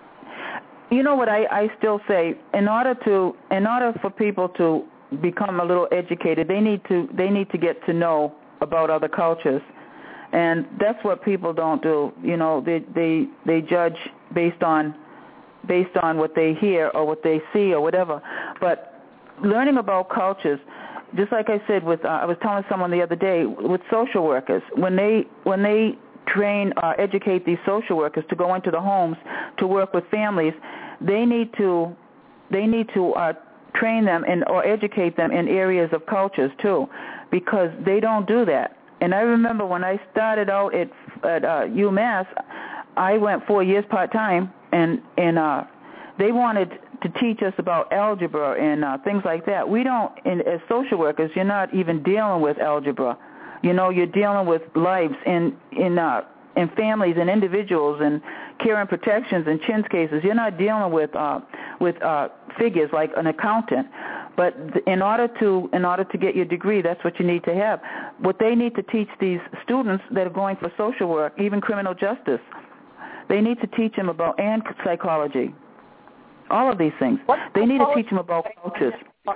You know what I, I still say, in order to in order for people to become a little educated, they need to they need to get to know about other cultures, and that's what people don't do. You know, they they they judge based on based on what they hear or what they see or whatever. But learning about cultures, just like I said, with uh, I was telling someone the other day, with social workers, when they when they train or educate these social workers to go into the homes to work with families, they need to they need to uh, train them and or educate them in areas of cultures too, because they don't do that. And I remember when I started out at at uh, UMass, I went four years part time, and and uh, they wanted to teach us about algebra and uh, things like that. We don't, in, as social workers, you're not even dealing with algebra. You know, you're dealing with lives in in uh, in families and individuals and care and protections and chins cases. You're not dealing with uh, with uh, figures like an accountant. But in order to in order to get your degree, that's what you need to have. What they need to teach these students that are going for social work, even criminal justice, they need to teach them about and psychology. All of these things. What they need to teach them about cultures.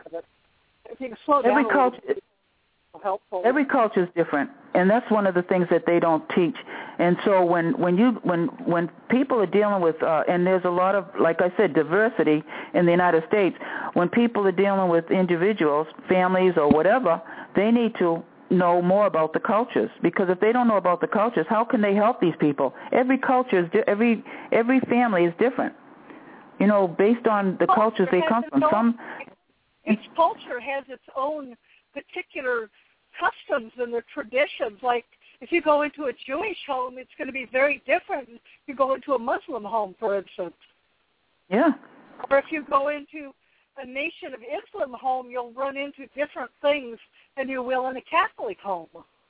If you can slow down Every a culture, little bit, helpful. Every culture is different, and that's one of the things that they don't teach. And so when when you when when people are dealing with uh, and there's a lot of, like I said, diversity in the United States. When people are dealing with individuals, families, or whatever, they need to know more about the cultures, because if they don't know about the cultures, how can they help these people? Every culture is di- every every family is different. You know, based on the cultures they come from. Some each culture has its own particular customs and their traditions. Like if you go into a Jewish home, it's going to be very different if you go into a Muslim home, for instance. Yeah. Or if you go into a Nation of Islam home, you'll run into different things than you will in a Catholic home.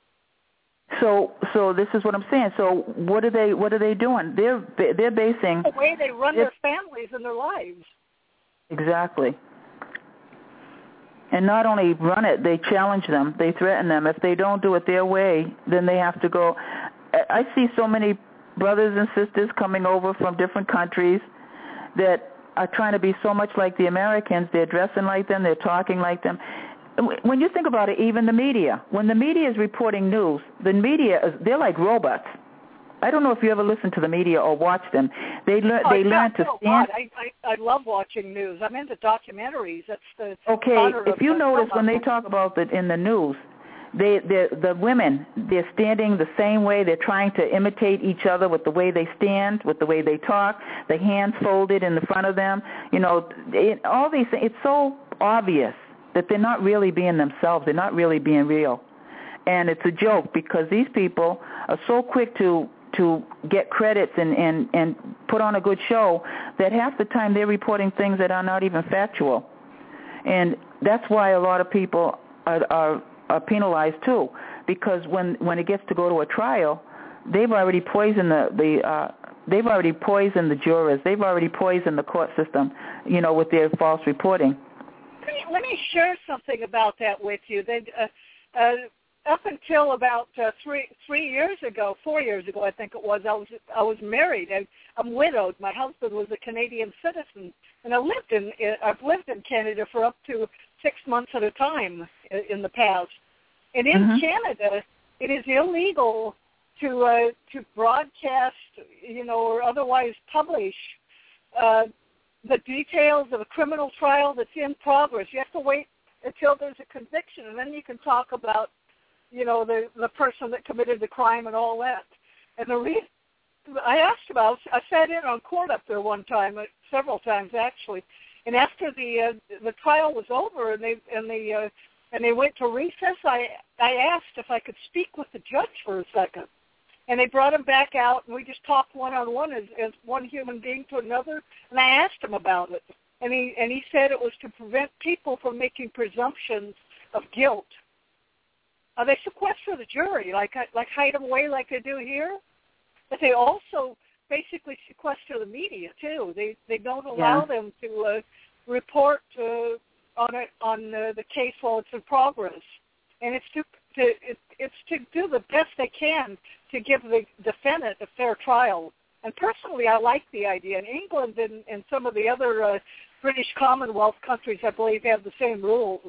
So, so this is what I'm saying. So, what are they? What are they doing? They're they're basing the way they run their families and their lives. Exactly. And not only run it, they challenge them. They threaten them. If they don't do it their way, then they have to go. I see so many brothers and sisters coming over from different countries that are trying to be so much like the Americans. They're dressing like them. They're talking like them. When you think about it, even the media, when the media is reporting news, the media, is, they're like robots. I don't know if you ever listen to the media or watch them. They learn. Oh, they no, learn to no, stand. God, I, I I love watching news. I'm into documentaries. That's the Okay, honor if of you the notice when they film. talk about it in the news, they the the women, they're standing the same way. They're trying to imitate each other with the way they stand, with the way they talk, the hands folded in the front of them. You know, it, all these things. It's so obvious that they're not really being themselves. They're not really being real. And it's a joke because these people are so quick to to get credits and, and, and put on a good show that half the time they're reporting things that are not even factual. And that's why a lot of people are, are, are penalized too, because when, when it gets to go to a trial, they've already poisoned the, the uh, they've already poisoned the jurors. They've already poisoned the court system, you know, with their false reporting. Let me, let me share something about that with you. They, uh, uh, Up until about uh, three three years ago, four years ago, I think it was, I was I was married. I, I'm widowed. My husband was a Canadian citizen, and I lived in I've lived in Canada for up to six months at a time in the past. And in mm-hmm. Canada, it is illegal to uh, to broadcast, you know, or otherwise publish uh, the details of a criminal trial that's in progress. You have to wait until there's a conviction, and then you can talk about, you know, the the person that committed the crime and all that. And the reason I asked about, I sat in on court up there one time, uh, several times actually. And after the uh, the trial was over and they and they uh, and they went to recess, I I asked if I could speak with the judge for a second. And they brought him back out, and we just talked one on one as as one human being to another. And I asked him about it, and he and he said it was to prevent people from making presumptions of guilt. Uh, they sequester the jury, like like hide them away like they do here. But they also basically sequester the media too. They they don't allow yeah. them to uh, report uh, on it on uh, the case while it's in progress, and it's to, to it, it's to do the best they can to give the defendant a fair trial. And personally, I like the idea. In England and, and some of the other uh, British Commonwealth countries, I believe, have the same rules.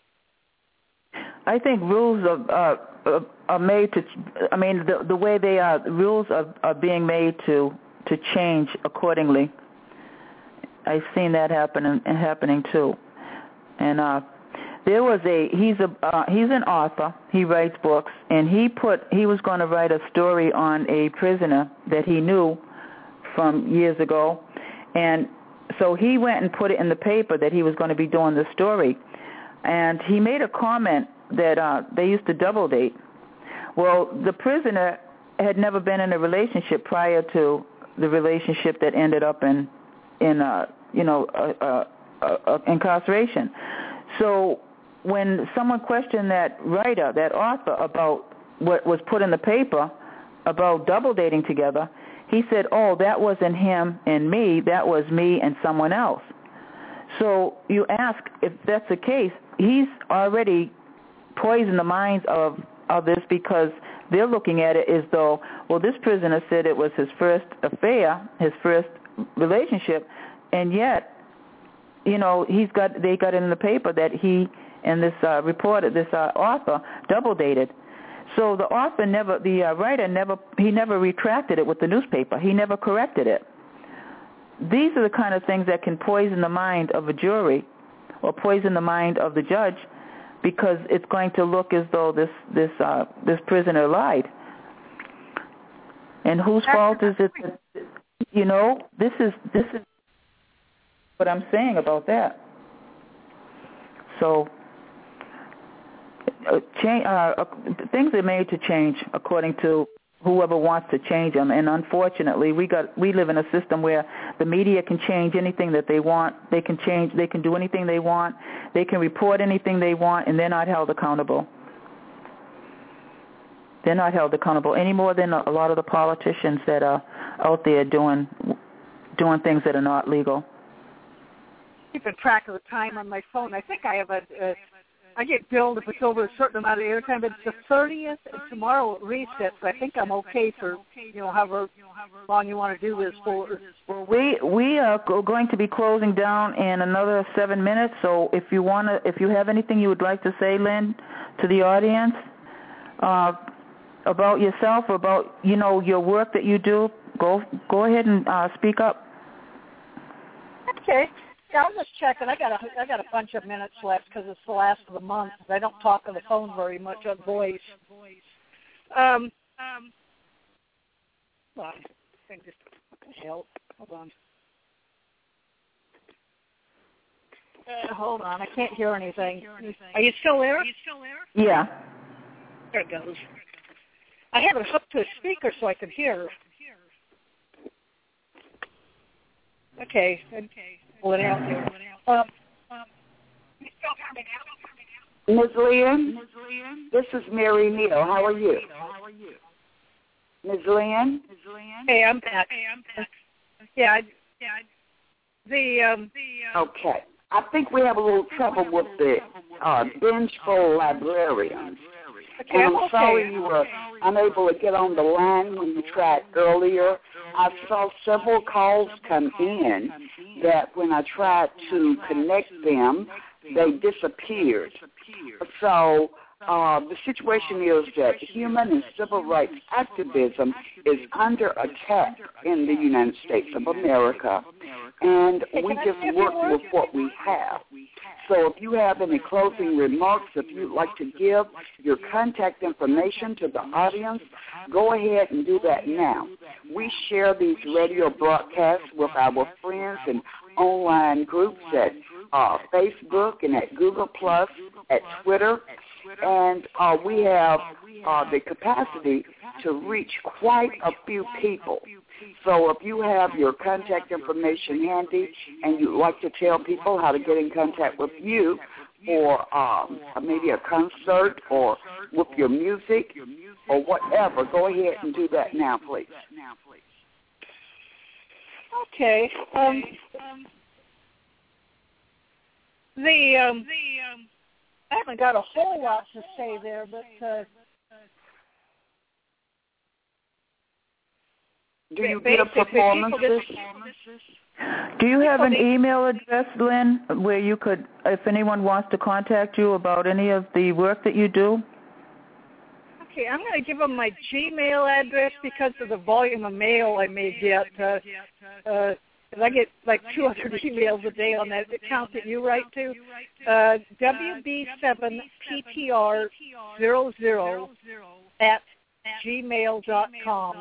I think rules are, uh, are made to, I mean, the, the way they are, rules are, are being made to, to change accordingly. I've seen that happen and happening too. And uh, there was a, he's a, uh, he's an author. He writes books, and he put, he was going to write a story on a prisoner that he knew from years ago. And so he went and put it in the paper that he was going to be doing the story. And he made a comment that uh, they used to double date. Well, the prisoner had never been in a relationship prior to the relationship that ended up in, in uh, you know, uh, uh, uh, incarceration. So when someone questioned that writer, that author, about what was put in the paper about double dating together, he said, "Oh, that wasn't him and me. That was me and someone else." So you ask, if that's the case, he's already poisoned the minds of others because they're looking at it as though, well, this prisoner said it was his first affair, his first relationship, and yet, you know, he's got they got it in the paper that he and this uh, reporter, this uh, author, double dated. So the author never, the uh, writer never, he never retracted it with the newspaper. He never corrected it. These are the kind of things that can poison the mind of a jury or poison the mind of the judge, because it's going to look as though this this uh, this prisoner lied. And whose fault is it that, you know, this is this is what I'm saying about that. So uh, change, uh, uh, things are made to change according to whoever wants to change them, and unfortunately, we got we live in a system where the media can change anything that they want. They can change, they can do anything they want. They can report anything they want, and they're not held accountable. They're not held accountable any more than a lot of the politicians that are out there doing doing things that are not legal. Keeping track of the time on my phone. I think I have a. a I get billed if it's over a certain amount of airtime, but it's the thirtieth, and tomorrow it resets. I think I'm okay for, you know, however long you want to do this for. Well, we we are going to be closing down in another seven minutes. So if you want to, if you have anything you would like to say, Lynn, to the audience, uh, about yourself, about, you know, your work that you do? Go go ahead and uh, speak up. Okay. Yeah, I'm just checking. I got a I got a bunch of minutes left because it's the last of the month. I don't talk on the phone very much on voice. Um. Um. Hold on. I just what the hell? Hold on. Uh, hold on. I can't hear anything. Are you still there? Are you still there? Yeah. There it goes. I have it hooked to a speaker so I can hear. Okay. Okay. Pull it out there. Um, Miz Lynn, this is Mary Neal. How are you? Miz Lynn? Hey, I'm back. Hey, I'm back. Yeah, I, yeah. I, the um. The, um okay. I think we have a little trouble with the uh, Vengeful Librarians. Okay, and I'm okay. sorry you were unable to get on the line when you tried earlier. I saw several calls come in that when I tried to connect them, they disappeared. So uh, the situation is that human and civil rights activism is under attack in the United States of America, and we just work with what we have. So if you have any closing remarks, if you'd like to give your contact information to the audience, go ahead and do that now. We share these radio broadcasts with our friends and online groups at uh, Facebook and at Google Plus, at Twitter, and uh, we have uh, the capacity to reach quite a few people. So if you have your contact information handy and you'd like to tell people how to get in contact with you for um, maybe a concert or with your music or whatever, go ahead and do that now, please. Okay. Um, the um, I haven't got a whole lot to say there, but uh, do you get a performances? Do you have an email address, Lynn, where you could, if anyone wants to contact you about any of the work that you do? Okay, I'm going to give them my Gmail address because of the volume of mail I may get. Uh, uh, I get like two hundred emails a day on that account that you write to. Uh, W B seven P T R zero zero at gmail dot com.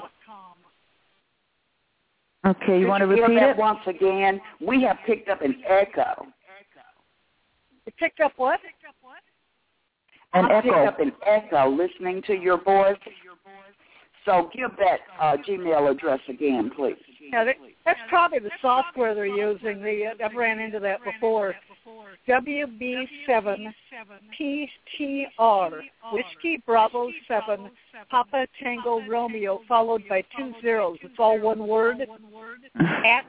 Okay, you want to repeat repeat that it? Once again, we have picked up an echo. You picked up what? An I echo. picked up an echo listening to your voice. So give that uh, Gmail address again, please. Yeah, that, that's probably the software they're using. The, uh, I've ran into that before. W B seven P T R, Whiskey Bravo seven, Papa Tango Romeo, followed by two zeros. It's all one word, at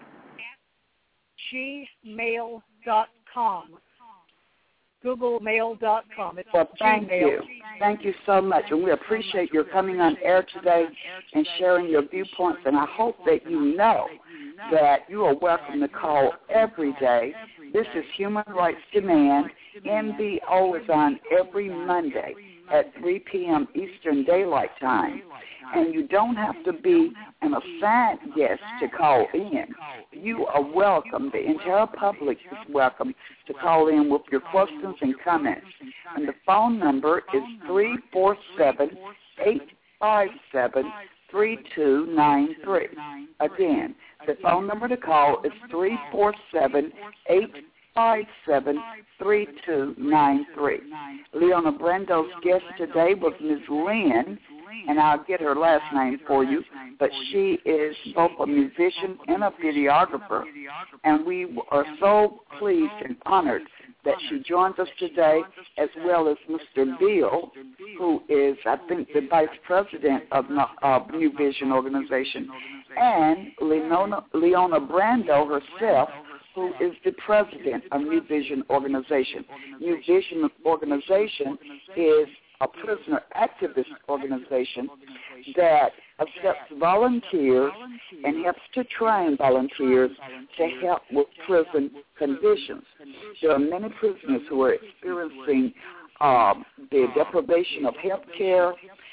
gmail dot com. Google Mail dot com. It's well, thank Gmail. you. Thank you so much, and we appreciate your coming on air today and sharing your viewpoints, and I hope that you know that you are welcome to call every day. This is Human Rights Demand. M B O is on every Monday at three p.m. Eastern Daylight Time, and you don't have to be an assigned guest to call in. You are welcome. The entire public is welcome to call in with your questions and comments. And the phone number is three four seven, eight five seven, three two nine three. Again, the phone number to call is three four seven, eight five seven, three two nine three. Leona Brando's guest today was Miz Lynn, and I'll get her last name for you, but she is both a musician and a videographer, and we are so pleased and honored that she joins us today, as well as Mister Beal, who is, I think, the vice president of uh, New Vision Organization, and Leona, Leona Brando herself, who is the president of New Vision Organization. New Vision Organization is a prisoner activist organization that accepts volunteers and helps to train volunteers to help with prison conditions. There are many prisoners who are experiencing um, the deprivation of health care,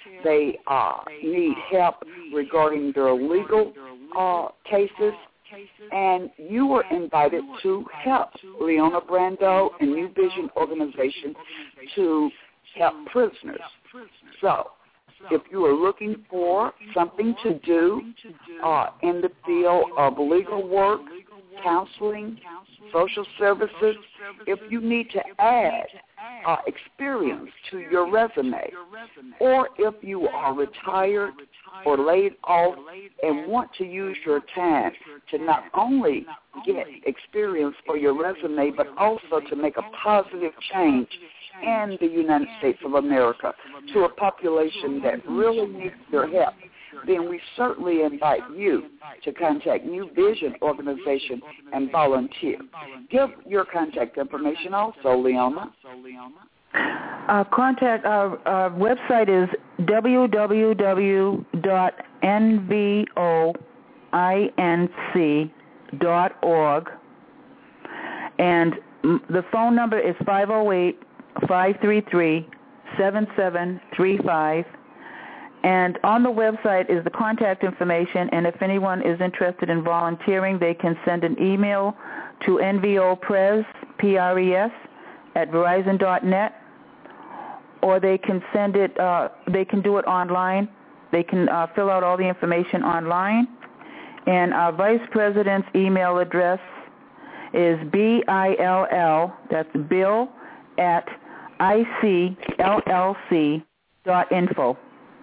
They uh, need help regarding their legal uh, cases. And you were invited to help Leona Brando and New Vision Organization to help prisoners. So if you are looking for something to do uh, in the field of legal work, counseling, social services, if you need to add uh, experience to your resume, or if you are retired or laid off and want to use your time to not only get experience for your resume, but also to make a positive change in the United States of America to a population that really needs your help, then we certainly invite you to contact New Vision Organization and volunteer. Give your contact information also, Leona. Our contact, our, our website is w w w dot n v o inc dot org, and the phone number is five oh eight, five three three, seven seven three five. And on the website is the contact information, and if anyone is interested in volunteering, they can send an email to n v o press, P R E S, at verizon dot net, or they can send it, uh, they can do it online. They can uh, fill out all the information online. And our vice president's email address is B I L L, that's Bill, at I C L L C dot info.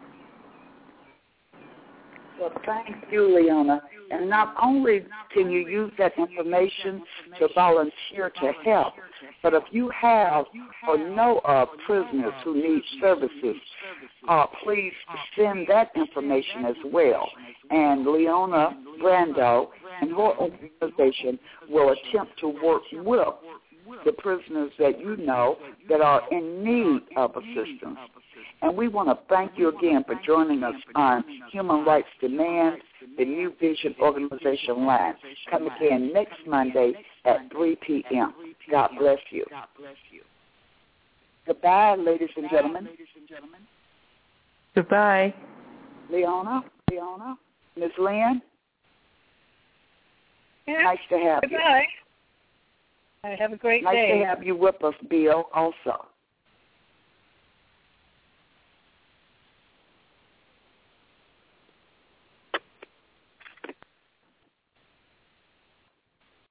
Well, thank you, Leona. And not only can you use that information to volunteer to help, but if you have or know of prisoners who need services, uh, please send that information as well. And Leona Brando and her organization will attempt to work with the prisoners that you know that are in need of assistance. And we want to thank you again for joining us on Human Rights Demand, the New Vision Organization line. Come again next Monday at three p.m. God bless you. Goodbye, ladies and gentlemen. Goodbye. Leona, Leona, Miz Lynn, Yeah. nice to have Goodbye. you. Have a great nice day. Nice to have you with us, Bill, also.